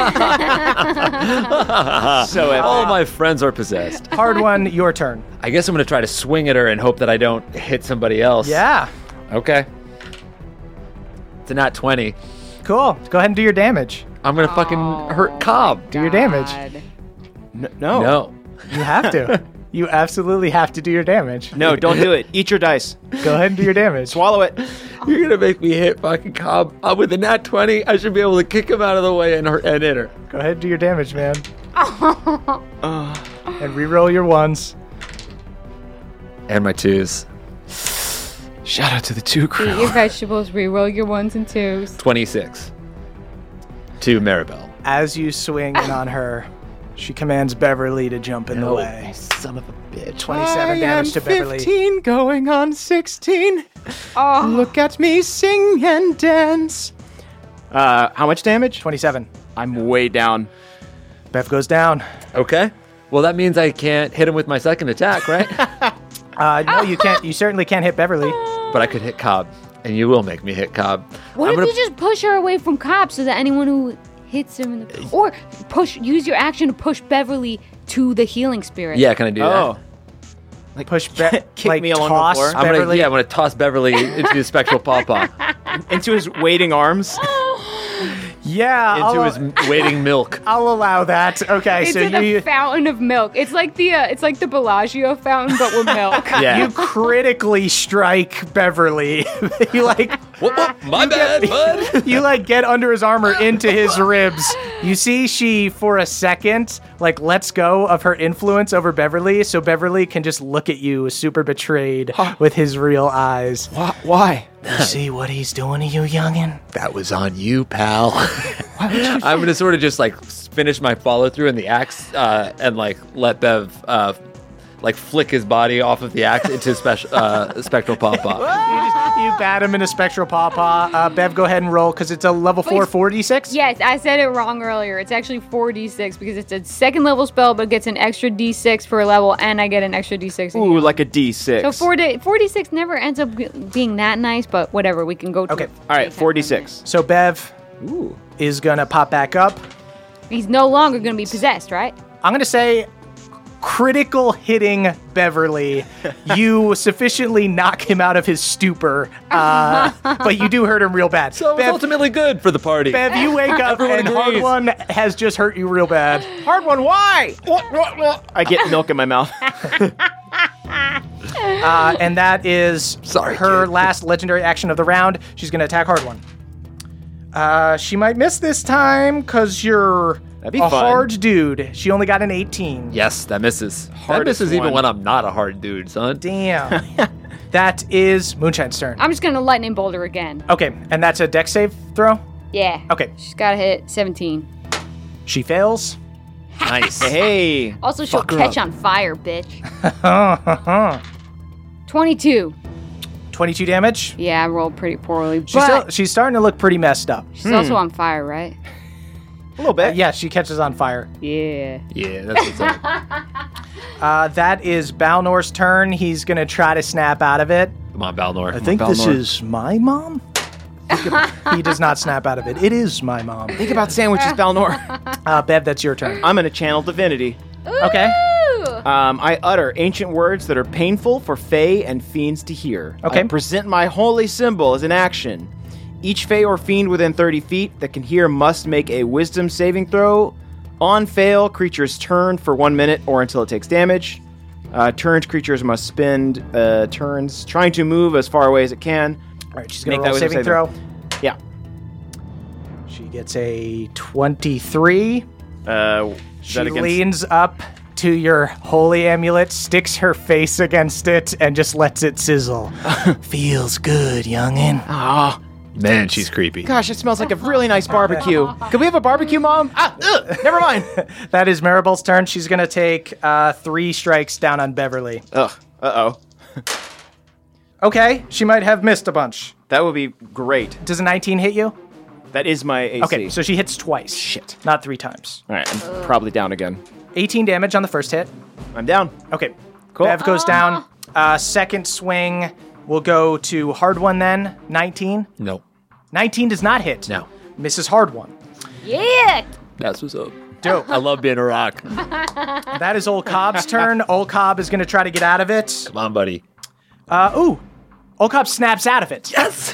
So epic. All my friends are possessed. Hard One, your turn. I guess I'm going to try to swing at her and hope that I don't hit somebody else. Yeah. Okay. It's a nat twenty. Cool. Go ahead and do your damage. I'm going to fucking hurt Cobb. Do your damage. God. N- no. No. You have to. You absolutely have to do your damage. No, don't do it. Eat your dice. Go ahead and do your damage. Swallow it. You're going to make me hit fucking Cobb. Uh, with a nat twenty, I should be able to kick him out of the way and, her- and hit her. Go ahead and do your damage, man. And re-roll your ones. And my twos. Shout out to the two Eat crew. your vegetables, re-roll your ones and twos. twenty-six. To Maribel. As you swing in on her, she commands Beverly to jump in the way. Son of a bitch. twenty-seven damage to Beverly. fifteen going on sixteen. Oh, Look at me sing and dance. Uh, how much damage? twenty-seven. I'm way down. Bev goes down. Okay. Well, that means I can't hit him with my second attack, right? Uh, no, you can't. You certainly can't hit Beverly. But I could hit Cobb. And you will make me hit Cobb. what I'm if gonna- you just push her away from Cobb so that anyone who hits him in the... Or push, use your action to push Beverly to the healing spirit. Yeah, can I do Oh. that? Like push Be- Kick like me along the toss floor? I'm gonna, Beverly. yeah, I'm gonna toss Beverly into the spectral pawpaw. Into his waiting arms. Yeah, Into I'll, his m- waiting milk. I'll allow that. Okay, It's so like you a fountain of milk. It's like the uh, it's like the Bellagio fountain, but with milk. Yeah. you critically strike Beverly. you like Whoop, whoop, my bad, bud. you like get under his armor into his ribs. You see she for a second like lets go of her influence over Beverly so Beverly can just look at you super betrayed with his real eyes. Why? Why? You see what he's doing to you, youngin'? That was on you, pal. I'm gonna sort of just like finish my follow through in the axe uh, and like let Bev uh, like flick his body off of the axe into special uh, spectral pawpaw. You, just, you bat him in a spectral pawpaw. Uh, Bev, go ahead and roll because it's a level four Wait. forty-six. Yes, I said it wrong earlier. It's actually four d six because it's a second level spell, but it gets an extra d six for a level, and I get an extra d six. Ooh, like a D six. So four d forty-six never ends up g- being that nice, but whatever. We can go to Okay. All right, forty-six. So Bev Ooh. is gonna pop back up. He's no longer going to be possessed, right? I'm gonna say critical hitting Beverly. You sufficiently knock him out of his stupor, uh, but you do hurt him real bad. So it's Bev, ultimately good for the party. Bev, you wake up Everyone and Hard agrees. One has just hurt you real bad. Hard one. Why? I get milk in my mouth. Uh, and that is Sorry, her kid. last legendary action of the round. She's going to attack Hard One. Uh, she might miss this time because you're That'd be a fun. hard dude. She only got an eighteen. Yes, that misses. That Hardest misses even one. when I'm not a hard dude, son. Damn. That is Moonshine's turn. I'm just going to lightning boulder again. Okay, and that's a dex save throw? Yeah. Okay. She's got to hit seventeen. She fails. Nice. Hey. Also, she'll Fuck her catch up. on fire, bitch. twenty-two. twenty-two damage. Yeah, I rolled pretty poorly, She's, but still, she's starting to look pretty messed up. she's also on fire, right? A little bit. Yeah, she catches on fire. Yeah. Yeah, that's what's up. Uh, that is Balnor's turn. He's going to try to snap out of it. Come on, Balnor. I think this Balnor. is my mom. He does not snap out of it. It is my mom. Think about sandwiches, Balnor. Uh, Bev, that's your turn. I'm gonna channel divinity. Okay. Ooh. Um, I utter ancient words that are painful for Fae and fiends to hear. Okay. I present my holy symbol as an action. Each Fae or fiend within thirty feet that can hear must make a wisdom saving throw. On fail, creatures turn for one minute or until it takes damage. Uh, turned creatures must spend uh, turns trying to move as far away as it can. All right, she's going Make to roll that a saving wisdom throw. Yeah. She gets a twenty-three. Uh, is She that against- leans up to your holy amulet, sticks her face against it, and just lets it sizzle. Feels good, youngin'. Ah, Man, she's creepy. Gosh, it smells like a really nice barbecue. Could we have a barbecue, Mom? Ah, ugh, never mind. That is Maribel's turn. She's going to take uh, three strikes down on Beverly. Ugh, uh-oh. Okay, she might have missed a bunch. That would be great. Does a nineteen hit you? That is my A C. Okay, so she hits twice. Shit. Not three times. All right, I'm probably down again. eighteen damage on the first hit. I'm down. Okay, Cool. Bev goes down. Uh, second swing will go to Hard One then. nineteen. No. nineteen does not hit. No. Misses Hard One. Yeah. That's what's up. Dope. I love being a rock. That is Old Cobb's turn. Old Cobb is going to try to get out of it. Come on, buddy. Uh, ooh. Old Cobb snaps out of it. Yes.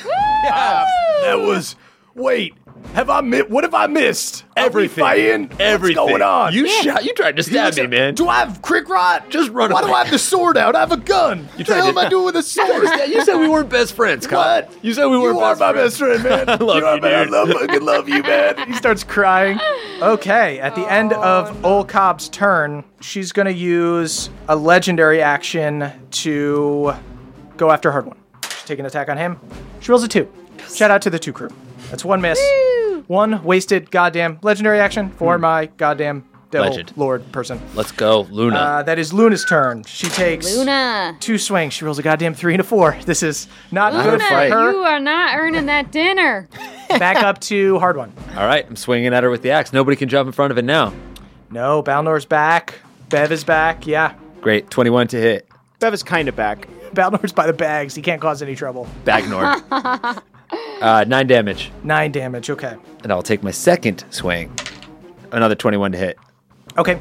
That was. Wait. Have I mi- What have I missed? Everything. Are we fighting? Everything. What's going on? You shot. You tried to stab me, man. Do I have crick rot? Just run Why away. do I have the sword out? I have a gun. You What the tried hell to- am I doing with a sword? Yeah, you said we weren't best friends, Cobb. What? You said we weren't You are best my friends. best friend, man. I love you. Are, you, man. dude. I love, fucking love you, man. He starts crying. Okay, at the end of Old Cobb's turn, she's going to use a legendary action to go after Hard One. She's taking an attack on him. She rolls a two. Shout out to the two crew. That's one miss. One wasted goddamn legendary action for my goddamn devil Legend. lord person. Let's go, Luna. Uh, that is Luna's turn. She takes Luna. two swings. She rolls a goddamn three and a four. This is not good for Luna, her. you are not earning that dinner. Back up to Hard One. All right, I'm swinging at her with the axe. Nobody can jump in front of it now. No, Balnor's back. Bev is back. Yeah. Great, twenty-one to hit. Bev is kind of back. Balnor's by the bags. He can't cause any trouble. Bagnor. uh, nine damage. Nine damage. Okay. And I'll take my second swing. Another twenty-one to hit. Okay.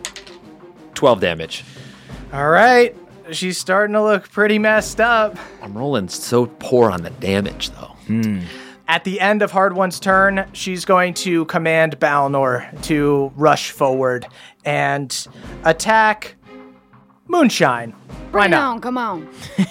twelve damage. All right. She's starting to look pretty messed up. I'm rolling so poor on the damage, though. At the end of Hard One's turn, she's going to command Balnor to rush forward and attack Moonshine. Why Bring it not? on, come on.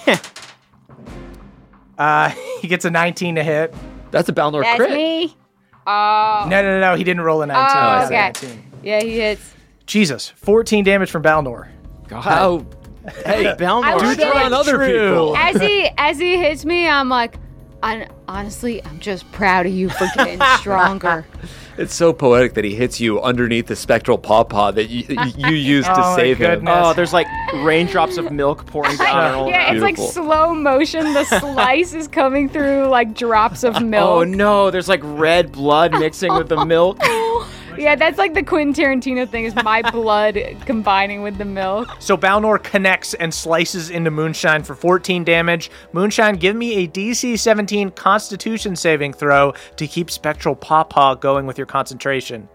Uh, he gets a nineteen to hit. That's a Balnor That's crit. me. Oh. No, no, no, no. He didn't roll a nineteen. Oh, He got a okay. nineteen. Yeah, he hits. Jesus. fourteen damage from Balnor. How? Hey, I Balnor. was do that gonna- on other True. people. As he as he hits me, I'm like, I, honestly, I'm just proud of you for getting stronger. It's so poetic that he hits you underneath the spectral pawpaw that you, you used to Oh my save him. goodness. Oh, there's like raindrops of milk pouring down. her Yeah, it's like Beautiful. slow motion. The slice is coming through like drops of milk. Oh no, there's like red blood mixing with the milk. Yeah, that's like the Quentin Tarantino thing is my blood combining with the milk. So Balnor connects and slices into Moonshine for fourteen damage. Moonshine, give me a D C seventeen Constitution saving throw to keep Spectral Pawpaw going with your concentration.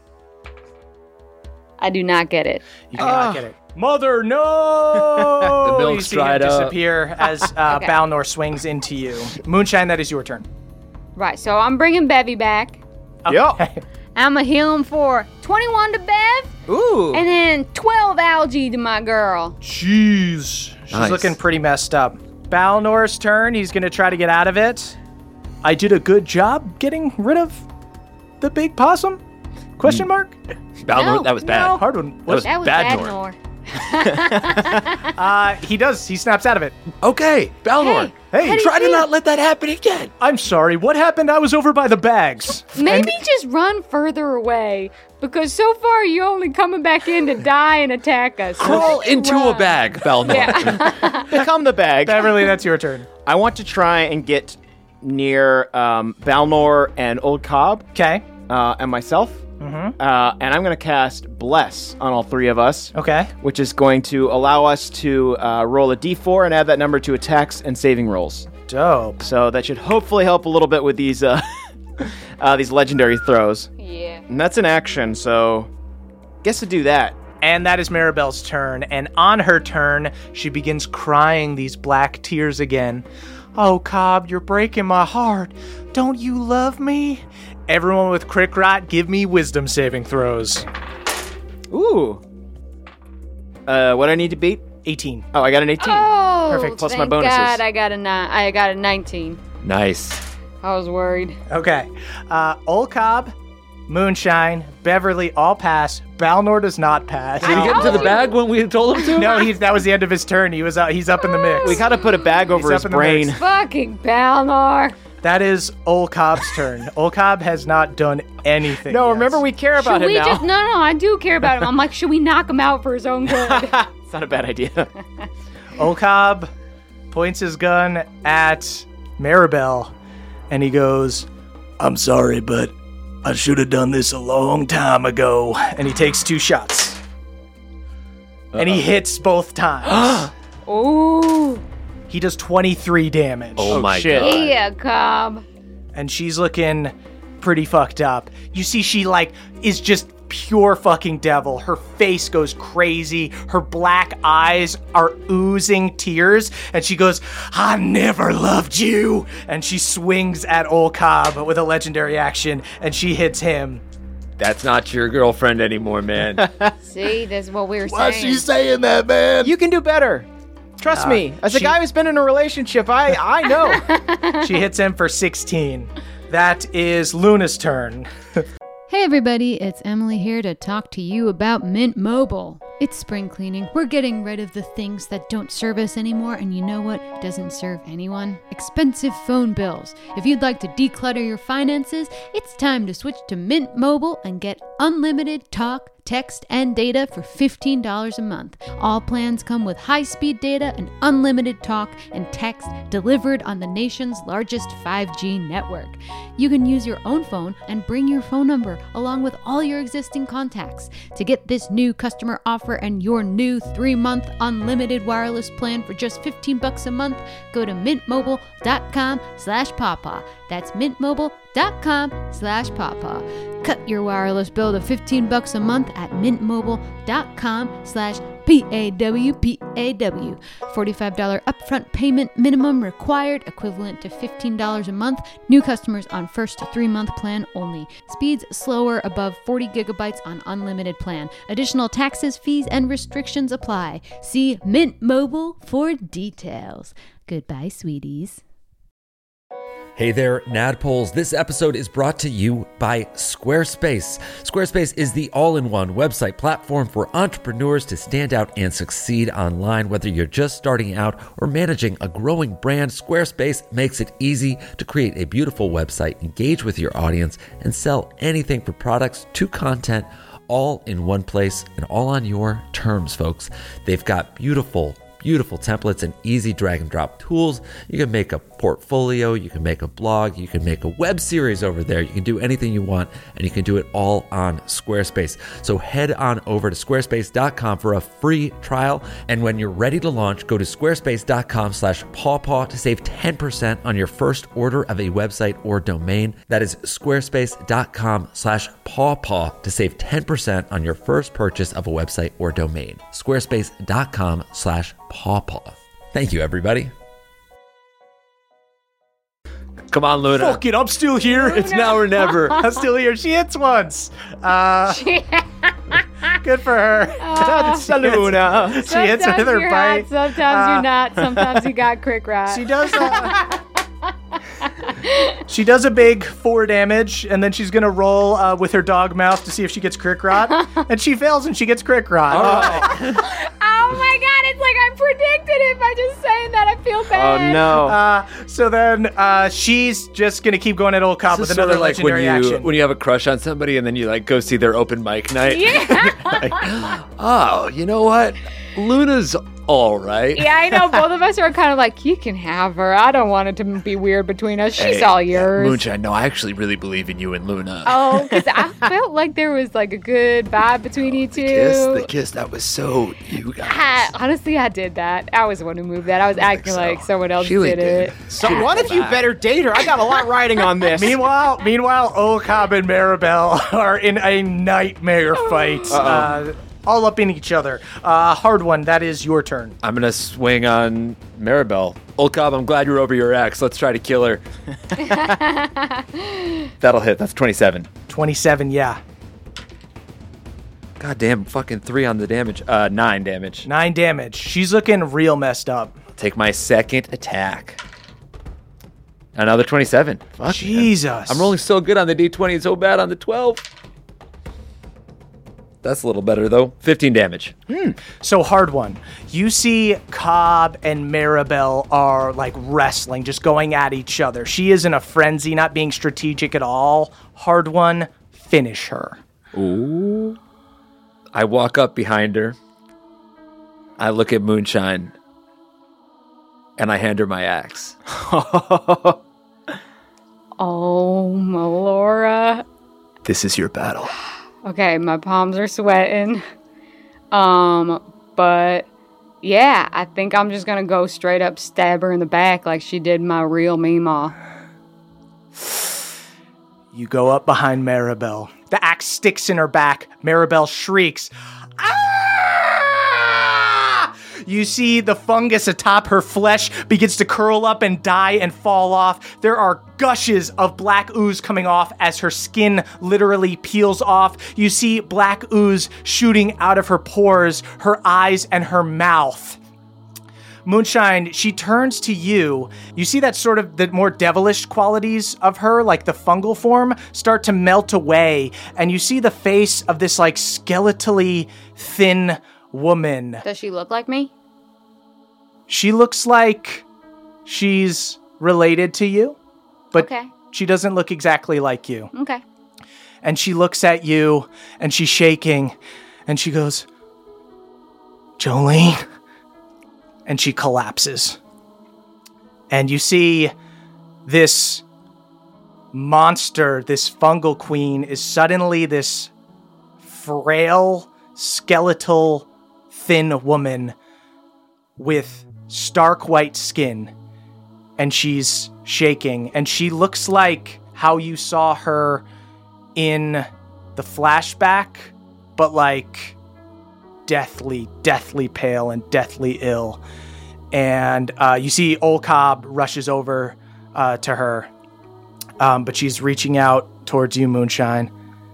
I do not get it. You cannot get it. Mother, no! The milk's You see dried him up. disappear as uh, Okay. Balnor swings into you. Moonshine, that is your turn. Right, so I'm bringing Bevy back. Yeah. I'm gonna heal him for twenty-one to Bev, Ooh. and then twelve algae to my girl. Jeez. She's Nice. looking pretty messed up. Balnor's turn. He's going to try to get out of it. I did a good job getting rid of the big possum? Question mark? Balnor, No, that was bad. no. Hard one. That was That was bad, bad, Nor. Nor. Uh, he does. He snaps out of it. Okay, Balnor. Hey, how do you try to feel? not let that happen again. I'm sorry. What happened? I was over by the bags. Maybe just run further away, because so far you're only coming back in to die and attack us. So Crawl just into a run. bag, Balnor. Yeah. Become the bag. Beverly, that's your turn. I want to try and get near um, Balnor and Old Cobb Okay. uh, and myself. Mm-hmm. Uh, and I'm going to cast Bless on all three of us. Okay. Which is going to allow us to uh, roll a d four and add that number to attacks and saving rolls. Dope. So that should hopefully help a little bit with these uh, uh, these legendary throws. Yeah. And that's an action, so guess to do that. And that is Maribel's turn. And on her turn, she begins crying these black tears again. Oh, Cobb, you're breaking my heart. Don't you love me? Everyone with Crick Rot, give me wisdom saving throws. Ooh. Uh, what do I need to beat? eighteen. Oh, I got an eighteen. Oh, Perfect, plus my thank bonuses. God, I got a nine. I got a nineteen. Nice. I was worried. Okay. Uh, Old Cobb, Moonshine, Beverly all pass. Balnor does not pass. Did he get into the bag when we told him to? No, he's, that was the end of his turn. He was uh, he's up in the mix. We gotta put a bag over He's his up in the brain. mix. Fucking Balnor. That is Olcob's turn. Olcob has not done anything. No, yet. remember we care about Should him we now. just, no, no, I do care about him. I'm like, should we knock him out for his own good? It's not a bad idea. Olcob points his gun at Maribel, and he goes, "I'm sorry, but I should have done this a long time ago." And he takes two shots. Uh-oh. And he hits both times. Ooh. He does twenty-three damage. Oh, my shit. god. Yeah, Cobb. And she's looking pretty fucked up. You see she, like, is just pure fucking devil. Her face goes crazy. Her black eyes are oozing tears. And she goes, "I never loved you." And she swings at Olcob with a legendary action, and she hits him. That's not your girlfriend anymore, man. See, that's what we were Why saying. she saying that, man? You can do better. Trust Uh, me. As a she- guy who's been in a relationship, I, I know. She hits him for sixteen. That is Luna's turn. Hey everybody, it's Emily here to talk to you about Mint Mobile. It's spring cleaning. We're getting rid of the things that don't serve us anymore, and you know what doesn't serve anyone? Expensive phone bills. If you'd like to declutter your finances, it's time to switch to Mint Mobile and get unlimited talk, text, and data for fifteen dollars a month. All plans come with high-speed data and unlimited talk and text delivered on the nation's largest five G network. You can use your own phone and bring your phone number along with all your existing contacts. To get this new customer offer and your new three-month unlimited wireless plan for just fifteen bucks a month, go to mintmobile.com slash pawpaw. That's mintmobile.com slash pawpaw. Cut your wireless bill to fifteen bucks a month at mintmobile.com slash P-A-W-P-A-W. forty-five dollars upfront payment minimum required, equivalent to fifteen dollars a month. New customers on first three-month plan only. Speeds slower above forty gigabytes on unlimited plan. Additional taxes, fees, and restrictions apply. See Mint Mobile for details. Goodbye, sweeties. Hey there, Nadpoles. This episode is brought to you by Squarespace. Squarespace is the all-in-one website platform for entrepreneurs to stand out and succeed online. Whether you're just starting out or managing a growing brand, Squarespace makes it easy to create a beautiful website, engage with your audience, and sell anything from products to content, all in one place and all on your terms, folks. They've got beautiful Beautiful templates and easy drag and drop tools. You can make a portfolio, you can make a blog, you can make a web series over there. You can do anything you want, and you can do it all on Squarespace. So head on over to squarespace dot com for a free trial. And when you're ready to launch, go to squarespace.com slash pawpaw to save ten percent on your first order of a website or domain. That is squarespace.com slash pawpaw to save ten percent on your first purchase of a website or domain. Squarespace.com slash pawpaw. Thank you, everybody. Come on, Luna. Fuck it, I'm still here. It's now or never. I'm still here. She hits once. Uh, good for her. That's Luna. She hits Sometimes another you're bite. hot, sometimes Uh, you're not. Sometimes you got crick rat. She does. Uh, she does a big four damage, and then she's gonna roll uh, with her dog mouth to see if she gets crick rot, and she fails, and she gets crick rot. Oh my god, it's like I predicted it by just saying that. I feel Oh, bad. no. Uh, so then uh, she's just gonna keep going at old cop with This is another sort of like when legendary you action. when you have a crush on somebody and then you like go see their open mic night. Yeah. Oh, you know what? Luna's all right. Yeah, I know. Both of us are kind of like, you can have her. I don't want it to be weird between us. She's Hey, all yours. Moonshine, no, I actually really believe in you and Luna. Oh, because I felt like there was like a good vibe between you two. The kiss, the kiss, that was so you guys. I, honestly, I did that. I was the one who moved that. I was acting so. like someone else Sheila did, did. it. So one of you better date her. I got a lot riding on this. Meanwhile, meanwhile, Olcob and Maribel are in a nightmare fight, uh, all up in each other. Uh, hard one. That is your turn. I'm gonna swing on Maribel. Olcob, I'm glad you're over your ex. Let's try to kill her. That'll hit. That's twenty-seven. twenty-seven. Yeah, God damn, fucking three on the damage. Uh, nine damage. nine damage. She's looking real messed up. Take my second attack. Another twenty-seven. Fuck, man. Jesus. I'm rolling so good on the D twenty and so bad on the twelve. That's a little better, though. fifteen damage. So hard one. You see Cobb and Maribel are like wrestling, just going at each other. She is in a frenzy, not being strategic at all. Hard one, finish her. Ooh. I walk up behind her. I look at Moonshine. And I hand her my axe. Oh, Melora. This is your battle. Okay, my palms are sweating. Um, but yeah, I think I'm just gonna go straight up stab her in the back like she did my real Mima. You go up behind Maribel. The axe sticks in her back. Maribel shrieks. Ah! You see the fungus atop her flesh begins to curl up and die and fall off. There are gushes of black ooze coming off as her skin literally peels off. You see black ooze shooting out of her pores, her eyes, and her mouth. Moonshine, she turns to you. You see that sort of the more devilish qualities of her, like the fungal form, start to melt away. And you see the face of this like skeletally thin woman. Does she look like me? She looks like she's related to you, but Okay. she doesn't look exactly like you. Okay. And she looks at you and she's shaking and she goes, Jolene. And she collapses. And you see this monster, this fungal queen, is suddenly this frail, skeletal, thin woman with stark white skin. And she's shaking. And she looks like how you saw her in the flashback, but like deathly, deathly pale and deathly ill. And uh, you see Old Cobb rushes over uh, to her, um, but she's reaching out towards you, Moonshine.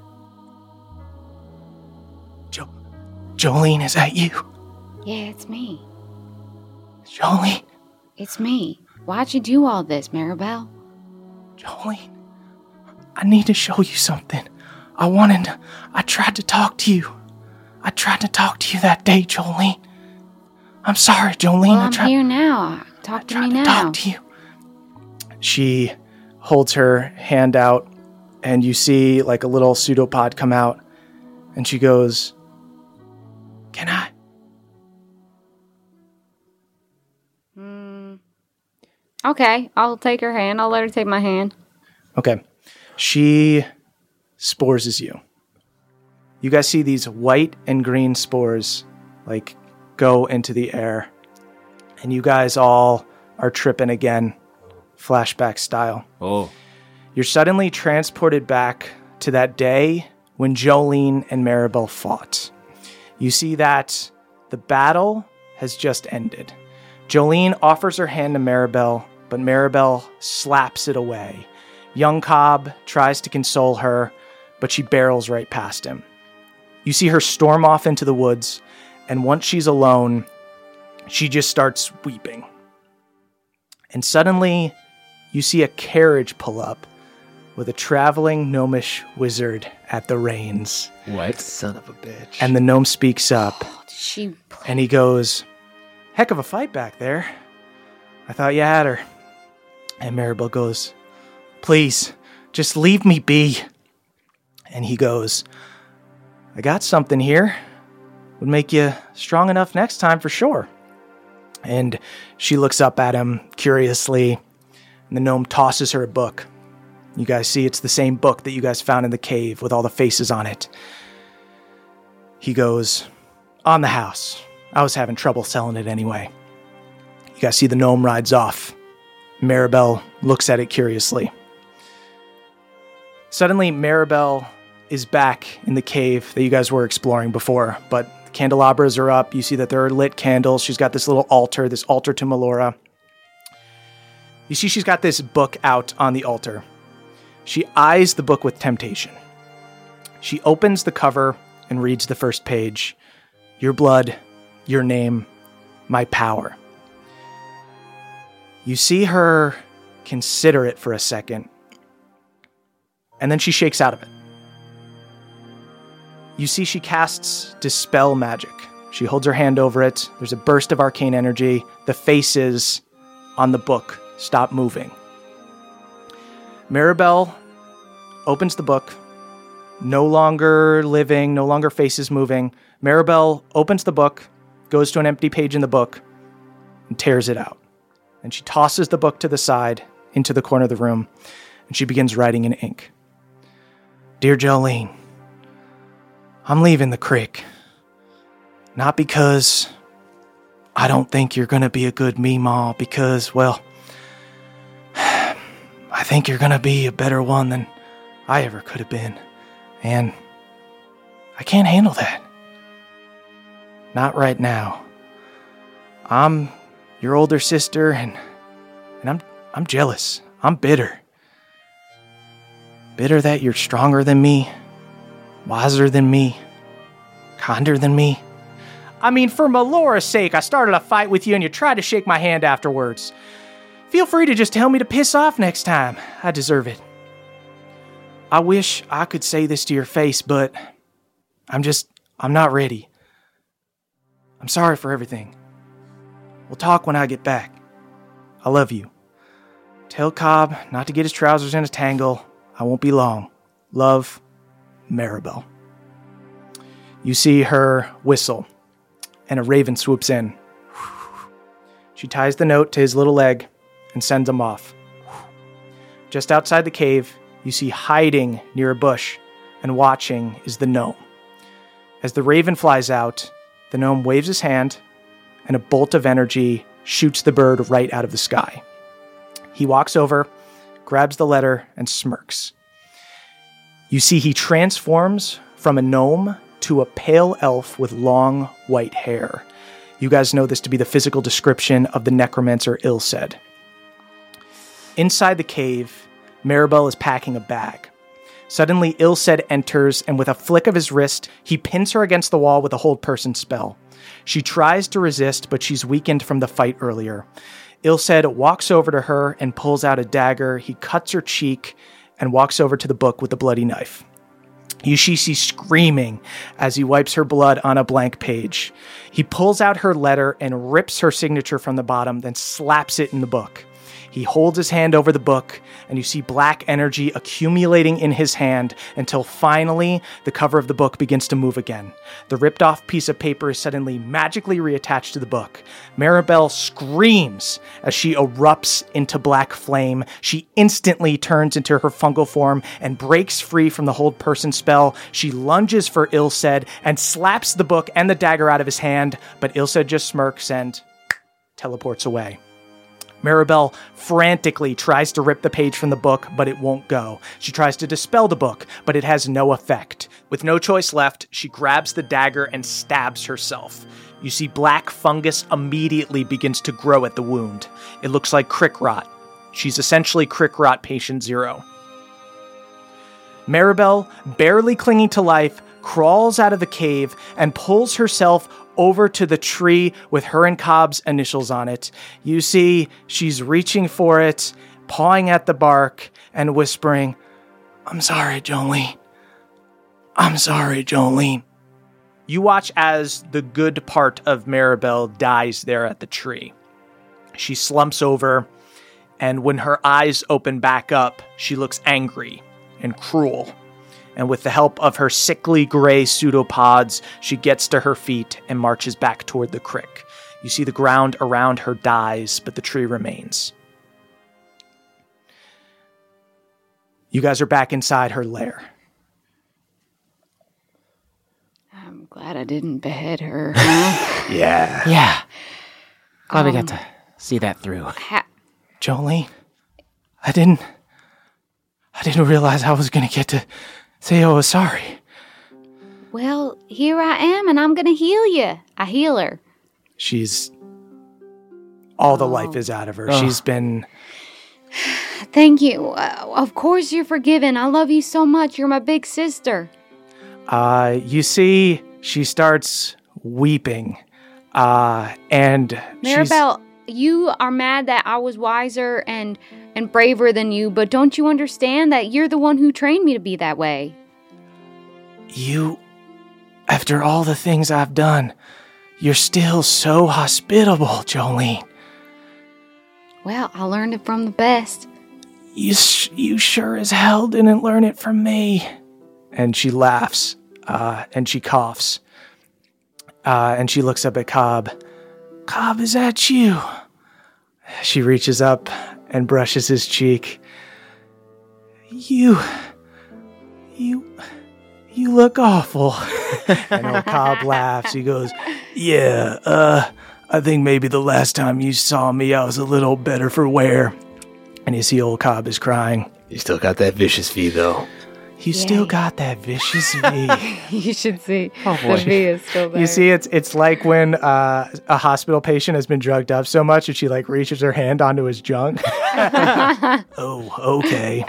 Jo- Jolene, is that you? Yeah, it's me. Jolene? It's me. Why'd you do all this, Maribel? Jolene, I need to show you something. I wanted to, I tried to talk to you. I tried to talk to you that day, Jolene. I'm sorry, Jolene. Well, I I'm tried, here now. Talk I to tried me to now. talk to you. She holds her hand out, and you see like a little pseudopod come out, and she goes, Can I? Mm. Okay, I'll take her hand. I'll let her take my hand. Okay. She spores you. You guys see these white and green spores like go into the air. And you guys all are tripping again, flashback style. Oh. You're suddenly transported back to that day when Jolene and Maribel fought. You see that the battle has just ended. Jolene offers her hand to Maribel, but Maribel slaps it away. Young Cobb tries to console her, but she barrels right past him. You see her storm off into the woods, and once she's alone, she just starts weeping. And suddenly, you see a carriage pull up with a traveling gnomish wizard at the reins. What? Son of a bitch. And the gnome speaks up, She. and he goes, Heck of a fight back there. I thought you had her. And Maribel goes, Please, just leave me be. And he goes, I got something here. Would make you strong enough next time for sure. And she looks up at him curiously, and the gnome tosses her a book. You guys see it's the same book that you guys found in the cave with all the faces on it. He goes, On the house. I was having trouble selling it anyway. You guys see the gnome rides off. Maribel looks at it curiously. Suddenly, Maribel is back in the cave that you guys were exploring before, but the candelabras are up. You see that there are lit candles. She's got this little altar, this altar to Melora. You see she's got this book out on the altar. She eyes the book with temptation. She opens the cover and reads the first page. Your blood, your name, my power. You see her consider it for a second, and then she shakes out of it. You see she casts Dispel Magic. She holds her hand over it. There's a burst of arcane energy. The faces on the book stop moving. Maribel opens the book. No longer living, no longer faces moving. Maribel opens the book, goes to an empty page in the book, and tears it out. And she tosses the book to the side, into the corner of the room, and she begins writing in ink. Dear Jolene, I'm leaving the creek. Not because I don't think you're going to be a good Meemaw, because, well, I think you're going to be a better one than I ever could have been. And I can't handle that. Not right now. I'm your older sister, and and I'm I'm jealous. I'm bitter. Bitter that you're stronger than me, wiser than me, kinder than me. I mean, for Melora's sake, I started a fight with you and you tried to shake my hand afterwards. Feel free to just tell me to piss off next time. I deserve it. I wish I could say this to your face, but I'm just, I'm not ready. I'm sorry for everything. We'll talk when I get back. I love you. Tell Cobb not to get his trousers in a tangle. I won't be long. Love, Maribel. You see her whistle, and a raven swoops in. She ties the note to his little leg and sends him off. Just outside the cave, you see hiding near a bush and watching is the gnome. As the raven flies out, the gnome waves his hand, and a bolt of energy shoots the bird right out of the sky. He walks over, grabs the letter, and smirks. You see he transforms from a gnome to a pale elf with long white hair. You guys know this to be the physical description of the necromancer Ilsed. Inside the cave, Maribel is packing a bag. Suddenly, Ilsed enters, and with a flick of his wrist, he pins her against the wall with a hold person spell. She tries to resist, but she's weakened from the fight earlier. Ilsed walks over to her and pulls out a dagger. He cuts her cheek and walks over to the book with the bloody knife. You see she's screaming as he wipes her blood on a blank page. He pulls out her letter and rips her signature from the bottom, then slaps it in the book. He holds his hand over the book, and you see black energy accumulating in his hand until finally the cover of the book begins to move again. The ripped off piece of paper is suddenly magically reattached to the book. Maribel screams as she erupts into black flame. She instantly turns into her fungal form and breaks free from the hold person spell. She lunges for Ilsed and slaps the book and the dagger out of his hand, but Ilsed just smirks and teleports away. Maribel frantically tries to rip the page from the book, but it won't go. She tries to dispel the book, but it has no effect. With no choice left, she grabs the dagger and stabs herself. You see black fungus immediately begins to grow at the wound. It looks like crick rot. She's essentially crick rot patient zero. Maribel, barely clinging to life, crawls out of the cave and pulls herself over to the tree with her and Cobb's initials on it. You see, she's reaching for it, pawing at the bark, and whispering, I'm sorry, Jolene. I'm sorry, Jolene. You watch as the good part of Maribel dies there at the tree. She slumps over, and when her eyes open back up, she looks angry and cruel. And with the help of her sickly gray pseudopods, she gets to her feet and marches back toward the crick. You see the ground around her dies, but the tree remains. You guys are back inside her lair. I'm glad I didn't behead her. Huh? Yeah. Yeah. Glad we Um, got to see that through. Ha- Jolene, I didn't... I didn't realize I was going to get to say I was sorry. well, here I am, and I'm gonna heal you. I heal her. She's... All the Oh. life is out of her. Ugh. She's been... Thank you. Uh, of course you're forgiven. I love you so much. You're my big sister. Uh, you see, she starts weeping. Uh, and she's... Maribel, you are mad that I was wiser and and braver than you, but don't you understand that you're the one who trained me to be that way? You... After all the things I've done, you're still so hospitable, Jolene. Well, I learned it from the best. You, sh- you sure as hell didn't learn it from me. And she laughs, uh, and she coughs. Uh, and she looks up at Cobb. Cobb, is that you? She reaches up and brushes his cheek. You... You... You look awful. And old Cobb laughs. He goes, yeah, uh, I think maybe the last time you saw me, I was a little better for wear. And you see old Cobb is crying. You still got that vicious V, though. You Yay. still got that vicious V. You should see. Oh, The boy. V is still there. You see, it's it's like when uh, a hospital patient has been drugged up so much and she like reaches her hand onto his junk. Oh, okay.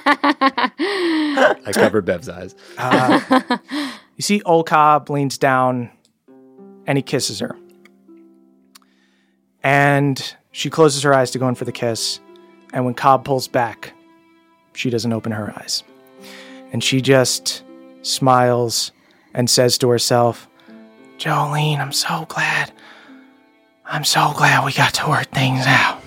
I covered Bev's eyes. Uh, you see, old Cobb leans down and he kisses her. And she closes her eyes to go in for the kiss. And when Cobb pulls back, she doesn't open her eyes. And she just smiles and says to herself, Jolene, I'm so glad. I'm so glad we got to work things out.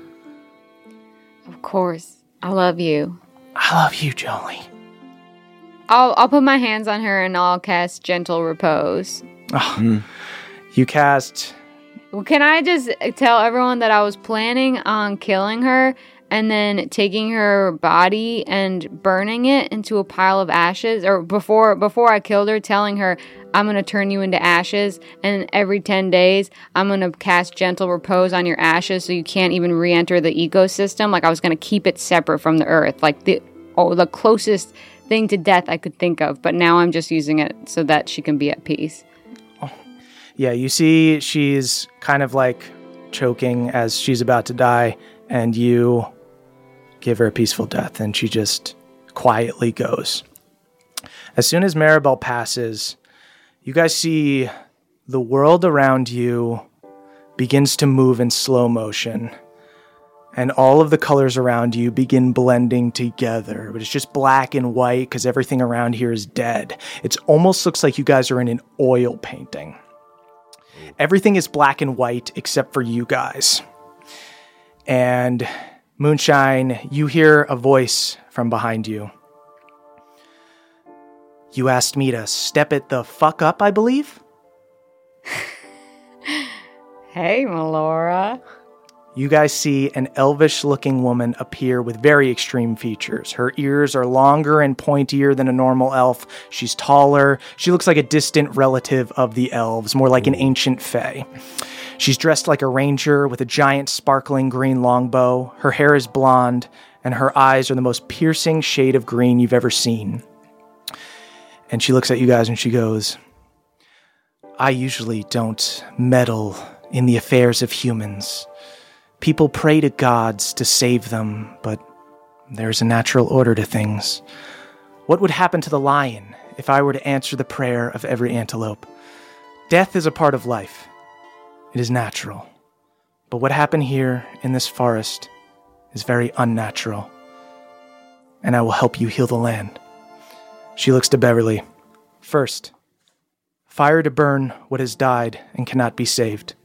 Of course. I love you. I love you, Jolene. I'll I'll put my hands on her and I'll cast Gentle Repose. Oh, You cast... Well, can I just tell everyone that I was planning on killing her and then taking her body and burning it into a pile of ashes? Or before before I killed her, telling her, I'm going to turn you into ashes, and every ten days, I'm going to cast Gentle Repose on your ashes so you can't even re-enter the ecosystem. Like, I was going to keep it separate from the earth. Like, the oh, the closest thing to death I could think of. But now I'm just using it so that she can be at peace. Yeah, you see she's kind of like choking as she's about to die, and you give her a peaceful death, and she just quietly goes. As soon as Maribel passes, you guys see the world around you begins to move in slow motion, and all of the colors around you begin blending together, but it's just black and white because everything around here is dead. It almost looks like you guys are in an oil painting. Everything is black and white except for you guys. And Moonshine, you hear a voice from behind you. You asked me to step it the fuck up, I believe? Hey, Melora. You guys see an elvish-looking woman appear with very extreme features. Her ears are longer and pointier than a normal elf. She's taller. She looks like a distant relative of the elves, more like an ancient fae. She's dressed like a ranger with a giant sparkling green longbow. Her hair is blonde, and her eyes are the most piercing shade of green you've ever seen. And she looks at you guys and she goes, I usually don't meddle in the affairs of humans. People pray to gods to save them, but there's a natural order to things. What would happen to the lion if I were to answer the prayer of every antelope? Death is a part of life. It is natural. But what happened here in this forest is very unnatural. And I will help you heal the land. She looks to Beverly. First, fire to burn what has died and cannot be saved.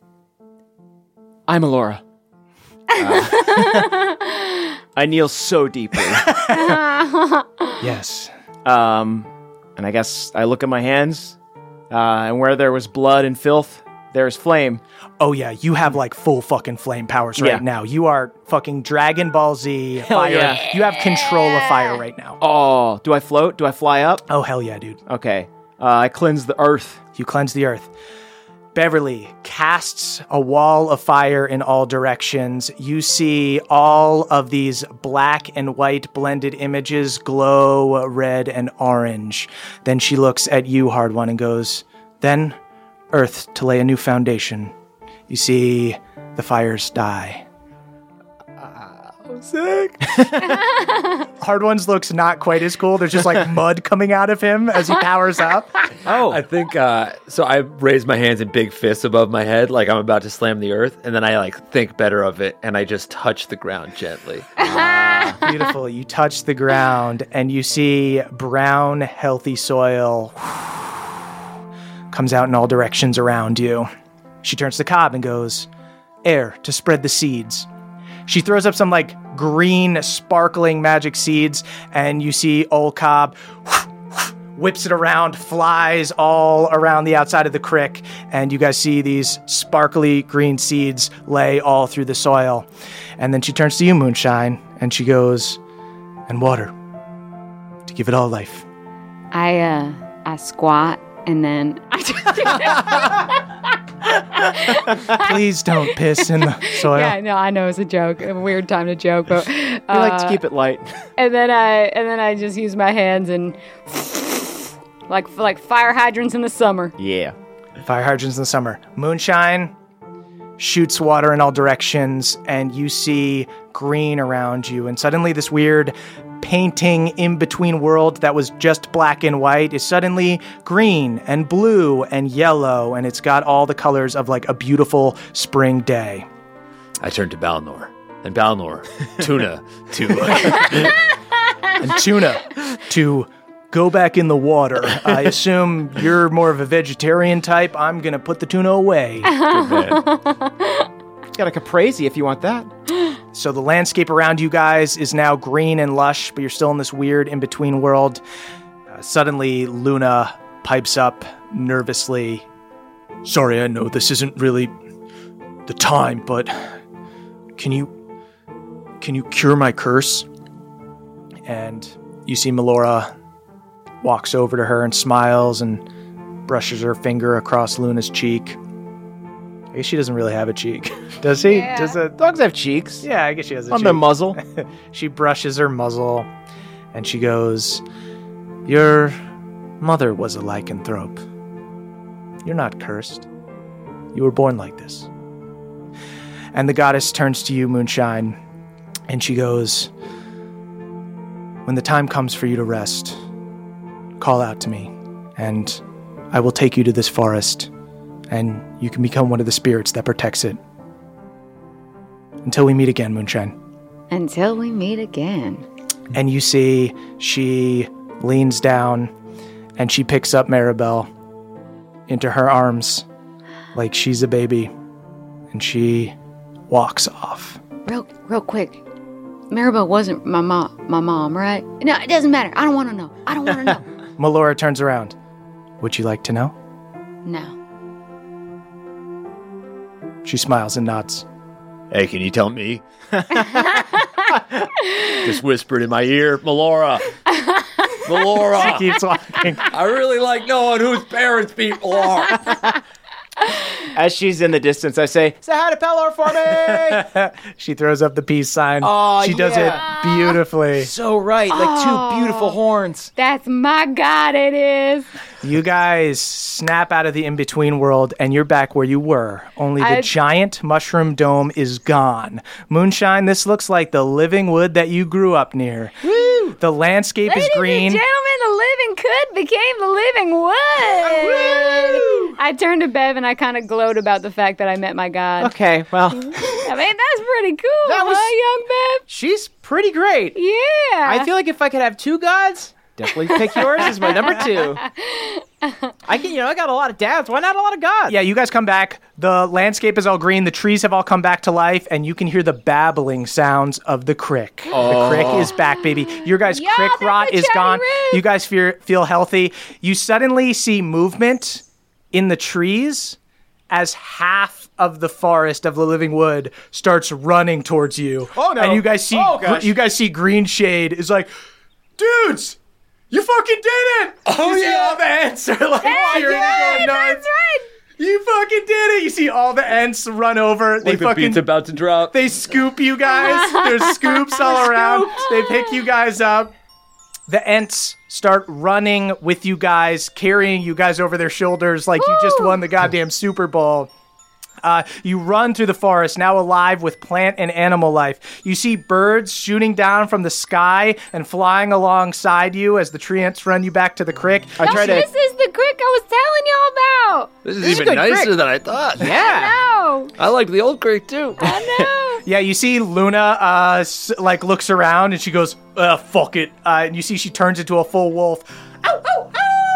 I'm Alora. Uh, I kneel so deeply. Yes. Um, and I guess I look at my hands, uh, and where there was blood and filth, there's flame. Oh yeah, you have like full fucking flame powers right Yeah. now. You are fucking Dragon Ball Z fire. yeah. You have control of fire right now. Oh, do I float? Do I fly up? Oh hell yeah, dude. Okay. Uh, I cleanse the earth. You cleanse the earth. Beverly casts a wall of fire in all directions. You see all of these black and white blended images glow red and orange. Then she looks at you, Hard One, and goes, then, earth to lay a new foundation. You see the fires die. Sick. Hard One's looks not quite as cool. There's just like mud coming out of him as he powers up. Oh. I think, uh, so I raise my hands in big fists above my head, like I'm about to slam the earth, and then I like think better of it, and I just touch the ground gently. Beautiful. You touch the ground and you see brown, healthy soil comes out in all directions around you. She turns to Cobb and goes, air to spread the seeds. She throws up some like green, sparkling magic seeds, and you see old Cobb whips it around, flies all around the outside of the crick, and you guys see these sparkly green seeds lay all through the soil. And then she turns to you, Moonshine, and she goes, and water to give it all life. I uh I squat and then Please don't piss in the soil. Yeah, no, I know it's a joke, a weird time to joke, but uh, We like to keep it light. And then I and then I just use my hands and like like fire hydrants in the summer. Yeah. Fire hydrants in the summer. Moonshine shoots water in all directions, and you see green around you, and suddenly this weird painting in between world that was just black and white is suddenly green and blue and yellow, and it's got all the colors of like a beautiful spring day. I turn to Balnor, and Balnor, tuna, to and tuna to go back in the water. I assume you're more of a vegetarian type. I'm gonna put the tuna away. Good man. It's got a caprese if you want that. So the landscape around you guys is now green and lush, but you're still in this weird in-between world. Uh, suddenly, Luna pipes up nervously. Sorry, I know this isn't really the time, but can you can you cure my curse? And you see Melora walks over to her and smiles and brushes her finger across Luna's cheek. I guess she doesn't really have a cheek. Does he? Yeah. Does a Dogs have cheeks. Yeah, I guess she has a On cheek. the muzzle. She brushes her muzzle, and she goes, your mother was a lycanthrope. You're not cursed. You were born like this. And the goddess turns to you, Moonshine, and she goes, when the time comes for you to rest, call out to me, and I will take you to this forest, and you can become one of the spirits that protects it. Until we meet again, Moonshine. Until we meet again. And you see she leans down and she picks up Maribel into her arms like she's a baby, and she walks off. Real real quick. Maribel wasn't my mom, my mom, right? No, it doesn't matter. I don't want to know. I don't want to know. Melora turns around. Would you like to know? No. She smiles and nods. Hey, can you tell me? Just whispered in my ear, Melora. Melora. She keeps walking. I really like knowing whose parents people are. As she's in the distance, I say, say hi to Pelor for me! She throws up the peace sign. Oh, she does yeah. it beautifully. So right, like Oh. two beautiful horns. That's my god, it is. You guys snap out of the in-between world, and you're back where you were. Only the I- giant mushroom dome is gone. Moonshine, this looks like the living wood that you grew up near. Woo! The landscape Ladies is green. and gentlemen, the living could became the living wood. I turned to Bev and I kind of glowed about the fact that I met my god. Okay, well, I mean, that's pretty cool, That was- huh, young Bev? she's pretty great. Yeah. I feel like if I could have two gods, definitely pick yours as my number two. I can, you know, I got a lot of dads. Why not a lot of gods? Yeah, you guys come back. The landscape is all green. The trees have all come back to life, and you can hear the babbling sounds of the crick. The crick is back, baby. Your guys' Yeah, crick that's rot the is cherry gone. rib. You guys feel, feel healthy. You suddenly see movement in the trees as half of the forest of the living wood starts running towards you. Oh, no. And you guys see, Oh, gosh. you guys see Green Shade is like, dudes, you fucking did it! Oh, you see all the ants are like cheering and going nuts. That's right. You fucking did it! You see all the ants run over. They Like the fucking beat's about to drop. they scoop you guys. There's scoops all around. They pick you guys up. The ants start running with you guys, carrying you guys over their shoulders like you just won the goddamn Super Bowl. Uh, you run through the forest, now alive with plant and animal life. You see birds shooting down from the sky and flying alongside you as the tree ants run you back to the creek. I try to. This is the crick I was telling y'all about. This is This is a even good nicer crick. than I thought. Yeah. No. I like the old creek too. I know. Yeah, you see Luna, uh, s- like, looks around and she goes, uh, fuck it. Uh, and you see she turns into a full wolf. Ow, ow, ow! That's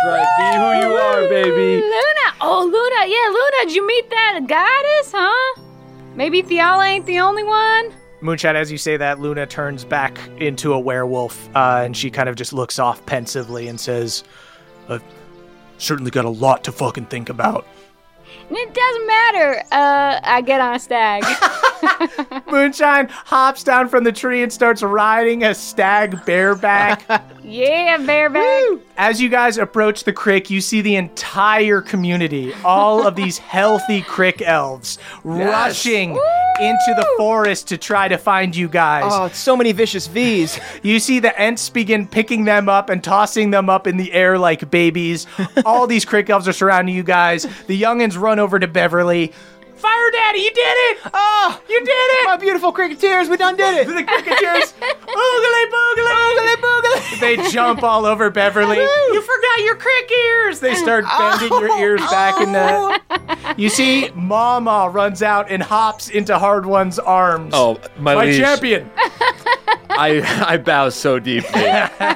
right. Be who you are, baby. Luna. Oh, Luna. Yeah, Luna. Did you meet that goddess, huh? Maybe Fiala ain't the only one? Moonshine, as you say that, Luna turns back into a werewolf, uh, and she kind of just looks off pensively and says, I've certainly got a lot to fucking think about. It doesn't matter. Uh, I get on a stag. Moonshine hops down from the tree and starts riding a stag bareback. Yeah, bareback. Woo! As you guys approach the crick, you see the entire community, all of these healthy crick elves, yes. rushing Woo! into the forest to try to find you guys. Oh, so many vicious V's. You see the Ents begin picking them up and tossing them up in the air like babies. All these crick elves are surrounding you guys. The youngins run over to Beverly. Fire Daddy, you did it! Oh, you did it! My beautiful cricketeers, we done did it! The cricketeers, oogly boogly, oogly boogly. They jump all over Beverly. You forgot your crick ears! They start bending oh, your ears back in the... You see, Mama runs out and hops into Hard One's arms. Oh, my My liege. champion! I I bow so deeply.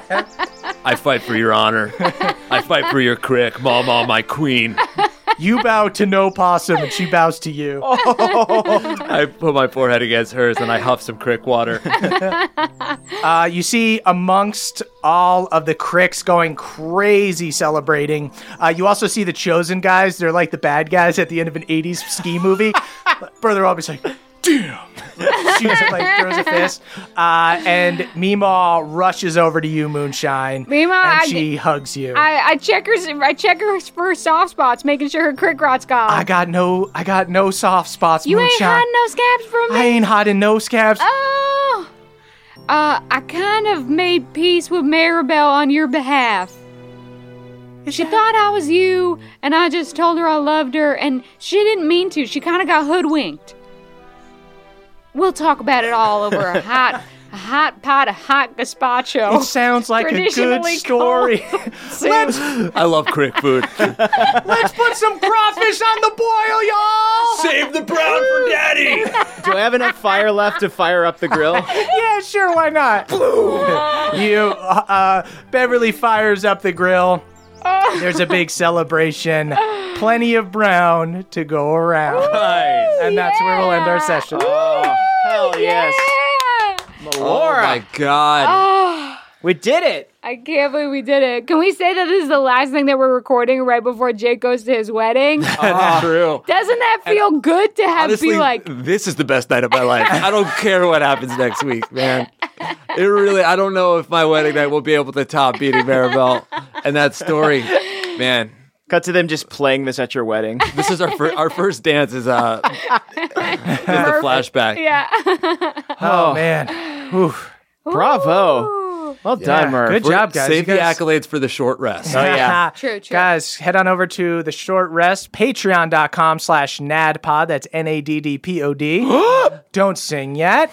I fight for your honor. I fight for your crick, Mama, my queen. You bow to no possum, and she bows to you. Oh. I put my forehead against hers, and I huff some crick water. uh, you see, amongst all of the cricks going crazy celebrating, uh, you also see the Chosen guys. They're like the bad guys at the end of an eighties ski movie. Brother Always like, damn! Shoots it, like, throws a fist. Uh, and Meemaw rushes over to you, Moonshine. Meemaw, and I, she hugs you. I, I check her. I check her for soft spots, making sure her crick rot's gone. I got no. I got no soft spots. You Moonshine. ain't hiding no scabs from me. I ain't hiding no scabs. Oh. Uh, I kind of made peace with Maribel on your behalf. She thought I was you, and I just told her I loved her, and she didn't mean to. She kind of got hoodwinked. We'll talk about it all over a hot, a hot pot of hot gazpacho. It sounds like a good story. Let's. I love crick food. Let's put some crawfish on the boil, y'all. Save the brown for Daddy. Do I have enough fire left to fire up the grill? Yeah, sure. Why not? you, uh, Beverly fires up the grill. There's a big celebration. Plenty of brown to go around. Nice. And that's yeah. where we'll end our session. Oh, hell yes. Yeah. Melora. Oh, my God. Oh, we did it. I can't believe we did it. Can we say that this is the last thing that we're recording right before Jake goes to his wedding? That's true. Doesn't that feel and good to have honestly, be like... this is the best night of my life. I don't care what happens next week, man. It really, I don't know if my wedding night will be able to top beating Maribel and that story. Man. Cut to them just playing this at your wedding. This is our fir- our first dance is uh is the flashback. Yeah. Oh, man. Oof. Bravo. Ooh. Well done, Yeah, Murph. good job, guys. Save You the guys- accolades for the short rest. Oh, yeah. True, true. Guys, head on over to the short rest, patreon.com slash nadpod. That's N A D D P O D. Don't sing yet.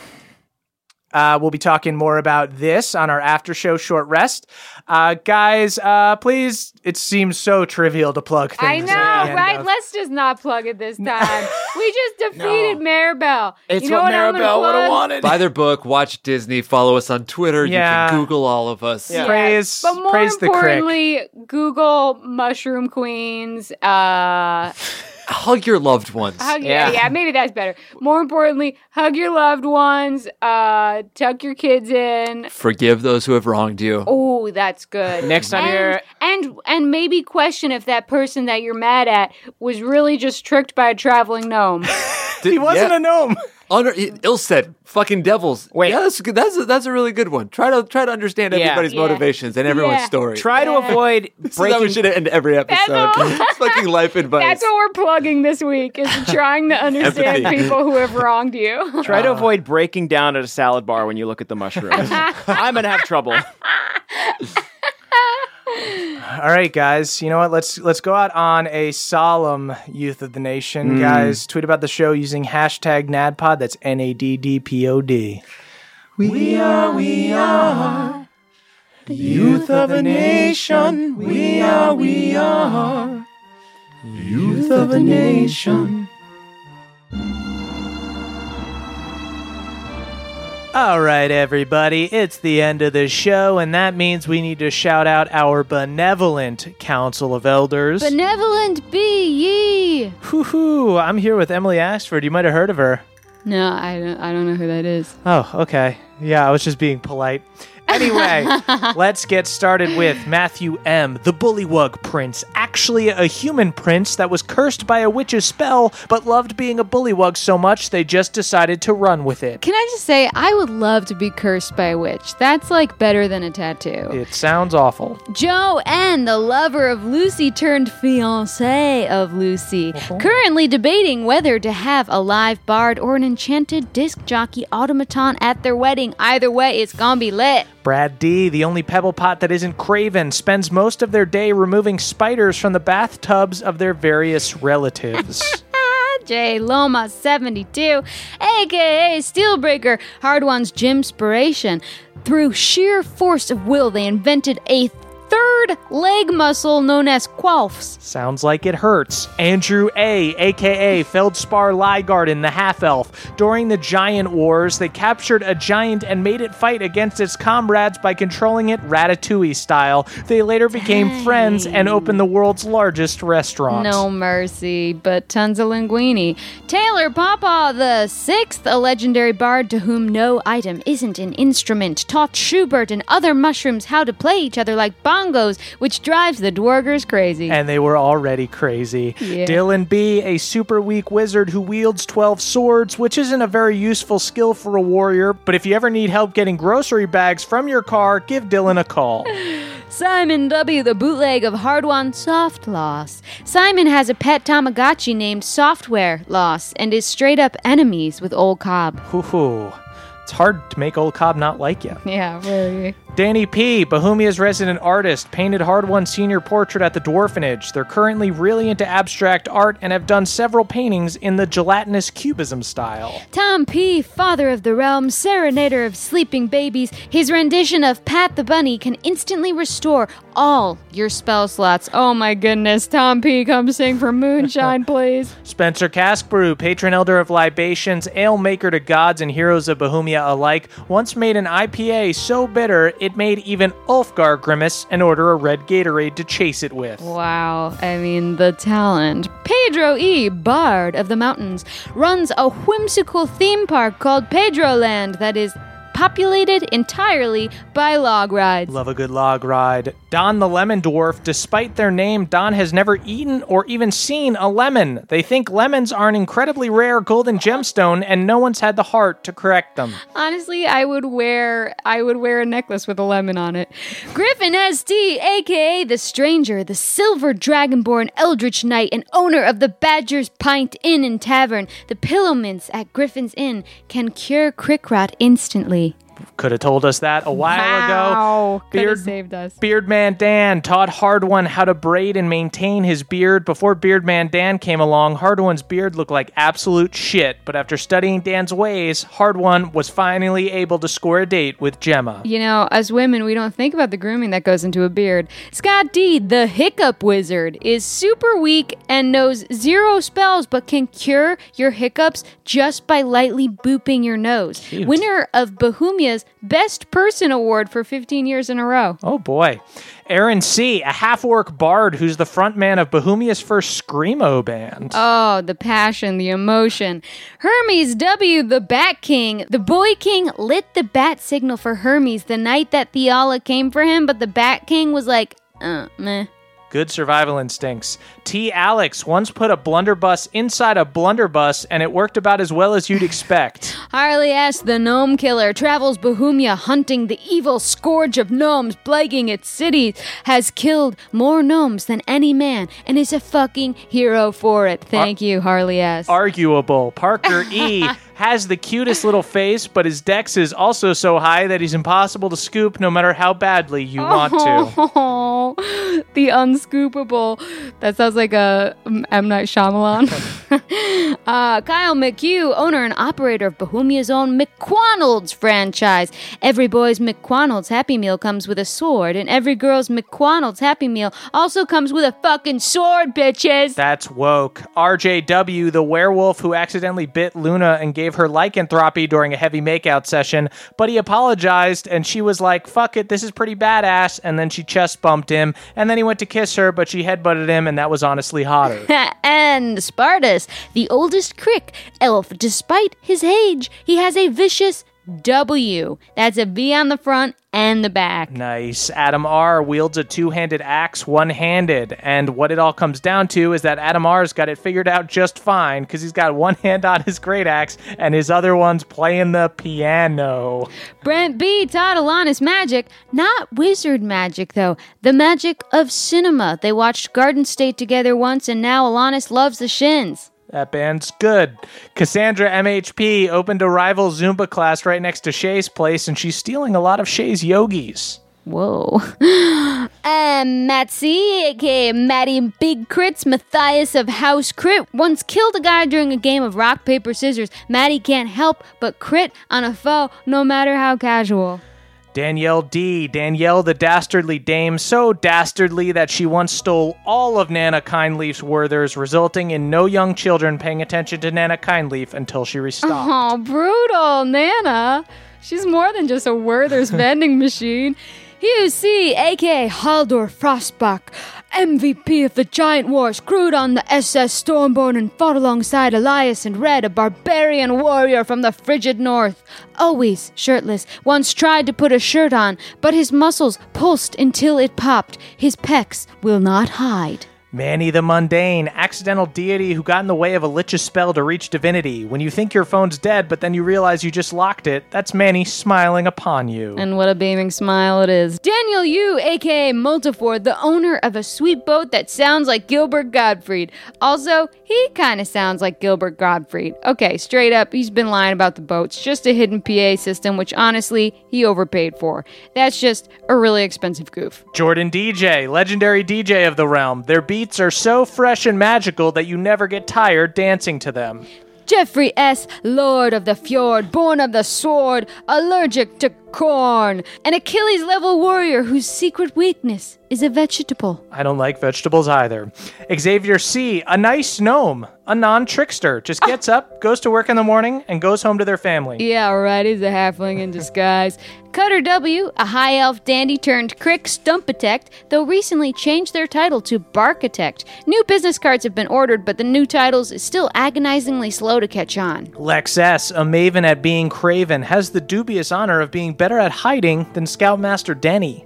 Uh, we'll be talking more about this on our after show short rest. Uh, guys, uh, please, it seems so trivial to plug things. I know, at the end right? of- Let's just not plug it this time. We just defeated Maribel. It's you know what what I'm gonna Maribel would have plug? wanted. Buy their book, watch Disney, follow us on Twitter. Yeah. You can Google all of us. Yeah. Praise, But more praise the crick. importantly, Google Mushroom Queens. Uh, Hug your loved ones. hug, yeah. Yeah. yeah, maybe that's better. More importantly, hug your loved ones. Uh, tuck your kids in. Forgive those who have wronged you. Oh, that's good. Next time and, you're... and and maybe question if that person that you're mad at was really just tricked by a traveling gnome. He wasn't a gnome. Under Ilset, fucking devils. Wait. yeah, that's that's a, that's a really good one. Try to try to understand Yeah. everybody's Yeah. motivations and everyone's Yeah. story. Try to avoid This is how we breaking... should end every episode. all. It's fucking life advice. That's what we're plugging this week is trying to understand Empathy. people who have wronged you. Try to avoid breaking down at a salad bar when you look at the mushrooms. I'm going to have trouble. All right, guys. You know what? Let's let's go out on a solemn Youth of the Nation. Guys, tweet about the show using hashtag NADPOD. That's N A D D P O D. We are, we are the Youth of the Nation. We are, we are Youth of the Nation. All right, everybody, it's the end of the show, and that means we need to shout out our benevolent Council of Elders. Benevolent be ye! Hoo-hoo, I'm here with Emily Ashford. You might have heard of her. No, I don't, I don't know who that is. Oh, okay. Yeah, I was just being polite. Anyway, let's get started with Matthew M., the Bullywug Prince. Actually, a human prince that was cursed by a witch's spell, but loved being a bullywug so much they just decided to run with it. Can I just say, I would love to be cursed by a witch. That's like better than a tattoo. It sounds awful. Joe N., the lover of Lucy turned fiancé of Lucy, Uh-huh. currently debating whether to have a live bard or an enchanted disc jockey automaton at their wedding. Either way, it's gonna be lit. Brad D., the only pebble pot that isn't craven, spends most of their day removing spiders from the bathtubs of their various relatives. J Loma seventy-two, aka Steelbreaker, Hard One's Gymspiration. Through sheer force of will, they invented a third leg muscle known as qualfs. Sounds like it hurts. Andrew A., a k a. Feldspar Lygarden, the half-elf. During the Giant Wars, they captured a giant and made it fight against its comrades by controlling it Ratatouille style. They later became Dang. friends and opened the world's largest restaurant. No mercy, but tons of linguine. Taylor Papa the Sixth, a legendary bard to whom no item isn't an instrument, taught Schubert and other mushrooms how to play each other like bongos, which drives the Dwargers crazy. And they were already crazy. Yeah. Dylan B., a super weak wizard who wields twelve swords, which isn't a very useful skill for a warrior, but if you ever need help getting grocery bags from your car, give Dylan a call. Simon W., the bootleg of Hard One Soft Loss. Simon has a pet Tamagotchi named Software Loss and is straight up enemies with Old Cobb. Hoo-hoo. It's hard to make Old Cobb not like you. Yeah, really. Danny P., Bohemia's resident artist, painted Hard One's senior portrait at the Dwarfenage. They're currently really into abstract art and have done several paintings in the gelatinous cubism style. Tom P., father of the realm, serenader of sleeping babies, his rendition of Pat the Bunny can instantly restore all your spell slots. Oh my goodness, Tom P., come sing for Moonshine, please. Spencer Caskbrew, patron elder of libations, ale maker to gods and heroes of Bohemia alike, once made an I P A so bitter it made even Ulfgar grimace and order a red Gatorade to chase it with. Wow, I mean, the talent. Pedro E., Bard of the Mountains, runs a whimsical theme park called Pedroland that is populated entirely by log rides. Love a good log ride. Don the Lemon Dwarf, despite their name, Don has never eaten or even seen a lemon. They think lemons are an incredibly rare golden gemstone, and no one's had the heart to correct them. Honestly, I would wear I would wear a necklace with a lemon on it. Griffin S D, aka the Stranger, the silver dragonborn eldritch knight and owner of the Badger's Pint Inn and Tavern. The pillow mints at Griffin's Inn can cure crick rot instantly. Could have told us that a while Wow. ago. Could have Beard, saved us. Beardman Dan taught Hard One how to braid and maintain his beard. Before Beardman Dan came along, Hard One's beard looked like absolute shit. But after studying Dan's ways, Hard One was finally able to score a date with Gemma. You know, as women, we don't think about the grooming that goes into a beard. Scott D, the Hiccup Wizard, is super weak and knows zero spells but can cure your hiccups just by lightly booping your nose. Cute. Winner of Bohemia's Best Person Award for fifteen years in a row. Oh boy. Aaron C., a half-orc bard who's the frontman of Bohemia's first Screamo band. Oh, the passion, the emotion. Hermes W., the Bat King. The Boy King lit the bat signal for Hermes the night that Theala came for him, but the Bat King was like, uh, meh. Good survival instincts. T. Alex once put a blunderbuss inside a blunderbuss, and it worked about as well as you'd expect. Harley S., the Gnome Killer, travels Bohemia hunting the evil scourge of gnomes plaguing its cities, has killed more gnomes than any man, and is a fucking hero for it. Thank Ar- you, Harley S. Arguable. Parker E. has the cutest little face, but his dex is also so high that he's impossible to scoop no matter how badly you want to. Oh, the unscoopable. That sounds like a M. Night Shyamalan. uh, Kyle McHugh, owner and operator of Bohemia's own McQuarnald's franchise. Every boy's McQuarnald's Happy Meal comes with a sword, and every girl's McQuarnald's Happy Meal also comes with a fucking sword, bitches. That's woke. R J W, the werewolf who accidentally bit Luna and gave her lycanthropy during a heavy makeout session, but he apologized, and she was like, fuck it, this is pretty badass, and then she chest bumped him, and then he went to kiss her, but she headbutted him, and that was honestly hotter. And Spartus, the oldest Crick elf, despite his age, he has a vicious W. That's a V on the front and the back. Nice. Adam R. wields a two-handed axe one-handed, and what it all comes down to is that Adam R's got it figured out just fine, because he's got one hand on his great axe, and his other one's playing the piano. Brent B. taught Alanis magic. Not wizard magic, though. The magic of cinema. They watched Garden State together once, and now Alanis loves the Shins. That band's good. Cassandra M H P opened a rival Zumba class right next to Shay's place, and she's stealing a lot of Shay's yogis. Whoa. And Matt C, aka Matty Big Crits, Matthias of House Crit, once killed a guy during a game of rock, paper, scissors. Matty can't help but crit on a foe, no matter how casual. Danielle D. Danielle the dastardly dame, so dastardly that she once stole all of Nana Kindleaf's Werthers, resulting in no young children paying attention to Nana Kindleaf until she restocked. Oh, brutal, Nana. She's more than just a Werther's vending machine. Hugh C, a k a. Haldor Frostbach, M V P of the Giant Wars, crewed on the S S Stormborn and fought alongside Elias and Red, a barbarian warrior from the frigid north. Always shirtless, once tried to put a shirt on, but his muscles pulsed until it popped. His pecs will not hide. Manny the Mundane, accidental deity who got in the way of a lich's spell to reach divinity. When you think your phone's dead, but then you realize you just locked it, that's Manny smiling upon you. And what a beaming smile it is. Daniel Yu, a k a. Multiford, the owner of a sweet boat that sounds like Gilbert Gottfried. Also, he kind of sounds like Gilbert Gottfried. Okay, straight up, he's been lying about the boats. Just a hidden P A system, which honestly, he overpaid for. That's just a really expensive goof. Jordan D J, legendary D J of the realm. Their beats are so fresh and magical that you never get tired dancing to them. Jeffrey S., Lord of the Fjord, born of the sword, allergic to corn, an Achilles-level warrior whose secret weakness is a vegetable. I don't like vegetables either. Xavier C., a nice gnome, a non-trickster, just gets up, goes to work in the morning, and goes home to their family. Yeah, right, he's a halfling in disguise. Cutter W., a high elf dandy turned crick stumpatect, though recently changed their title to Barkitect. New business cards have been ordered, but the new titles is still agonizingly slow to catch on. Lex S., a maven at being craven, has the dubious honor of being better at hiding than Scoutmaster Denny.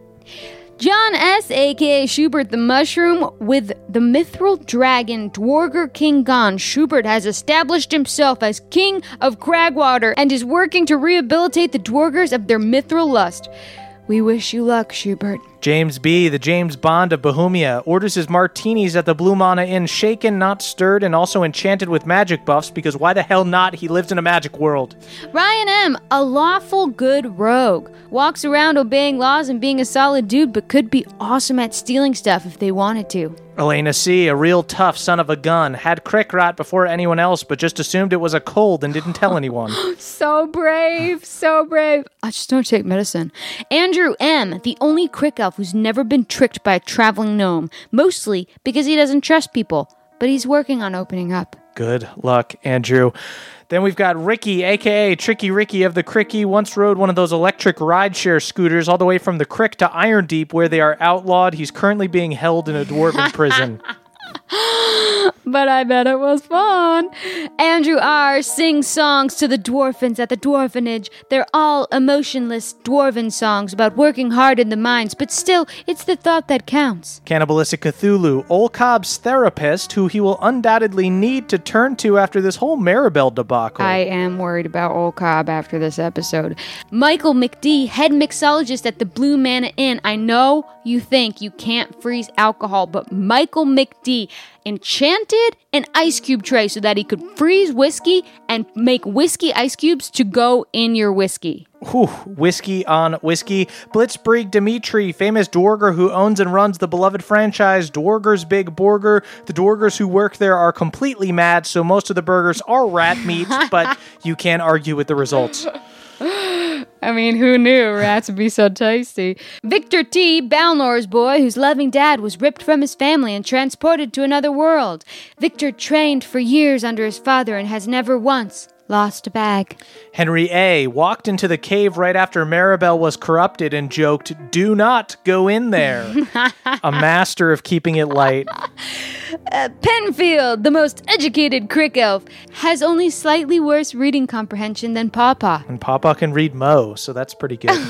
John S., a k a. Schubert the Mushroom, with the mithril dragon Dwarger King gone, Schubert has established himself as King of Cragwater and is working to rehabilitate the Dwargers of their mithril lust. We wish you luck, Schubert. James B., the James Bond of Bohemia, orders his martinis at the Blue Mana Inn shaken, not stirred, and also enchanted with magic buffs, because why the hell not? He lives in a magic world. Ryan M., a lawful good rogue, walks around obeying laws and being a solid dude, but could be awesome at stealing stuff if they wanted to. Elena C., a real tough son of a gun, had crick rot before anyone else, but just assumed it was a cold and didn't tell anyone. So brave, so brave. I just don't take medicine. Andrew M., the only crick elf who's never been tricked by a traveling gnome, mostly because he doesn't trust people, but he's working on opening up. Good luck, Andrew. Then we've got Ricky, a k a. Tricky Ricky of the Cricky, once rode one of those electric rideshare scooters all the way from the Crick to Iron Deep, where they are outlawed. He's currently being held in a dwarven prison. But I bet it was fun. Andrew R. sings songs to the dwarfins at the dwarvenage. They're all emotionless dwarven songs about working hard in the mines, but still, it's the thought that counts. Cannibalistic Cthulhu, Olcob's therapist, who he will undoubtedly need to turn to after this whole Maribel debacle. I am worried about Olcob after this episode. Michael McD, head mixologist at the Blue Mana Inn. I know you think you can't freeze alcohol, but Michael McD enchanted an ice cube tray so that he could freeze whiskey and make whiskey ice cubes to go in your whiskey. Whew, whiskey on whiskey. Blitzkrieg Dimitri, famous Dwarger who owns and runs the beloved franchise Dwarger's Big Burger. The Dwargers who work there are completely mad, so most of the burgers are rat meat, but you can't argue with the results. I mean, who knew rats would be so tasty? Victor T., Balnor's boy, whose loving dad was ripped from his family and transported to another world. Victor trained for years under his father and has never once lost a bag. Henry A. walked into the cave right after Maribel was corrupted and joked, "Do not go in there." A master of keeping it light. Uh, Penfield, the most educated crick elf, has only slightly worse reading comprehension than Pawpaw. And Pawpaw can read Mo, so that's pretty good.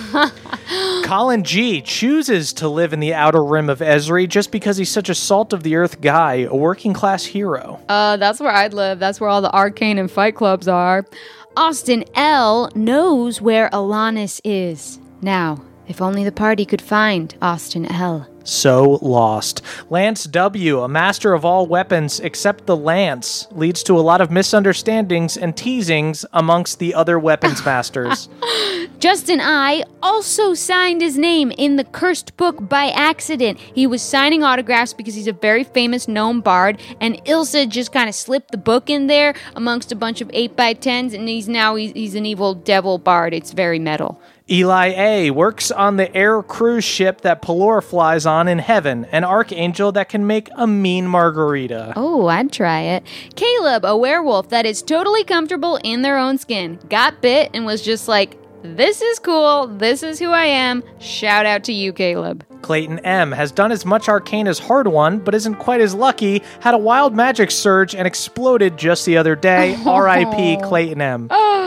Colin G. chooses to live in the outer rim of Esri just because he's such a salt-of-the-earth guy, a working-class hero. Uh, that's where I'd live. That's where all the arcane and fight clubs are. Austin L. knows where Alanis is. Now, if only the party could find Austin L. So lost. Lance W., a master of all weapons except the lance, leads to a lot of misunderstandings and teasings amongst the other weapons masters. Justin I. also signed his name in the cursed book by accident. He was signing autographs because he's a very famous gnome bard, and Ilsa just kind of slipped the book in there amongst a bunch of eight by tens, and he's now he's, he's an evil devil bard. It's very metal. Eli A. works on the air cruise ship that Pelor flies on in heaven, an archangel that can make a mean margarita. Oh, I'd try it. Caleb, a werewolf that is totally comfortable in their own skin, got bit and was just like, "This is cool, this is who I am." Shout out to you, Caleb. Clayton M. has done as much arcane as Hard One, but isn't quite as lucky, had a wild magic surge and exploded just the other day. R I P Clayton M.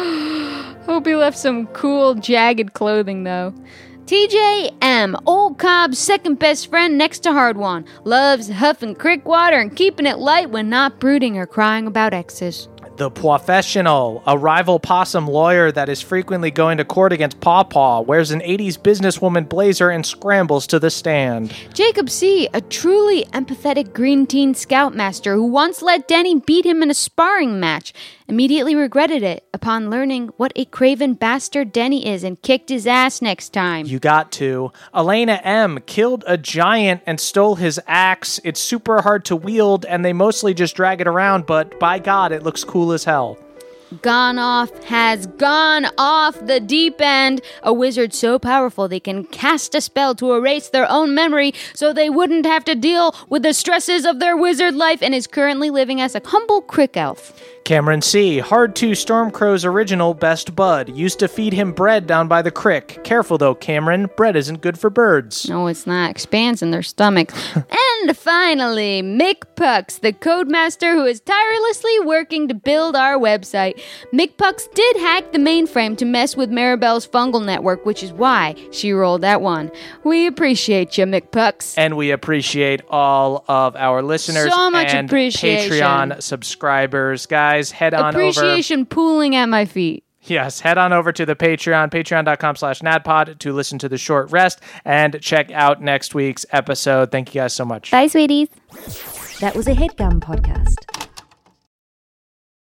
Hope he left some cool, jagged clothing, though. T J M, Old Cobb's second best friend next to Hard One, loves huffing crick water and keeping it light when not brooding or crying about exes. The Professional, a rival possum lawyer that is frequently going to court against Pawpaw, wears an eighties businesswoman blazer and scrambles to the stand. Jacob C., a truly empathetic green teen scoutmaster who once let Denny beat him in a sparring match, immediately regretted it upon learning what a craven bastard Denny is and kicked his ass next time. You got to. Elena M. killed a giant and stole his axe. It's super hard to wield, and they mostly just drag it around, but by God, it looks cool as hell. Gone off has gone off the deep end. A wizard so powerful they can cast a spell to erase their own memory so they wouldn't have to deal with the stresses of their wizard life, and is currently living as a humble crick elf. Cameron C. Hard two Stormcrow's original best bud. Used to feed him bread down by the crick. Careful though, Cameron. Bread isn't good for birds. No, it's not. Expands in their stomachs. And finally, Mick Pucks, the codemaster who is tirelessly working to build our website. Mick Pucks did hack the mainframe to mess with Maribel's fungal network, which is why she rolled that one. We appreciate you, Mick Pucks. And we appreciate all of our listeners so much and appreciation. Patreon subscribers. Guys, head on Appreciation over. pooling at my feet. Yes, head on over to the Patreon, patreon.com slash nadpod to listen to the short rest and check out next week's episode. Thank you guys so much. Bye, sweeties. That was a HeadGum podcast.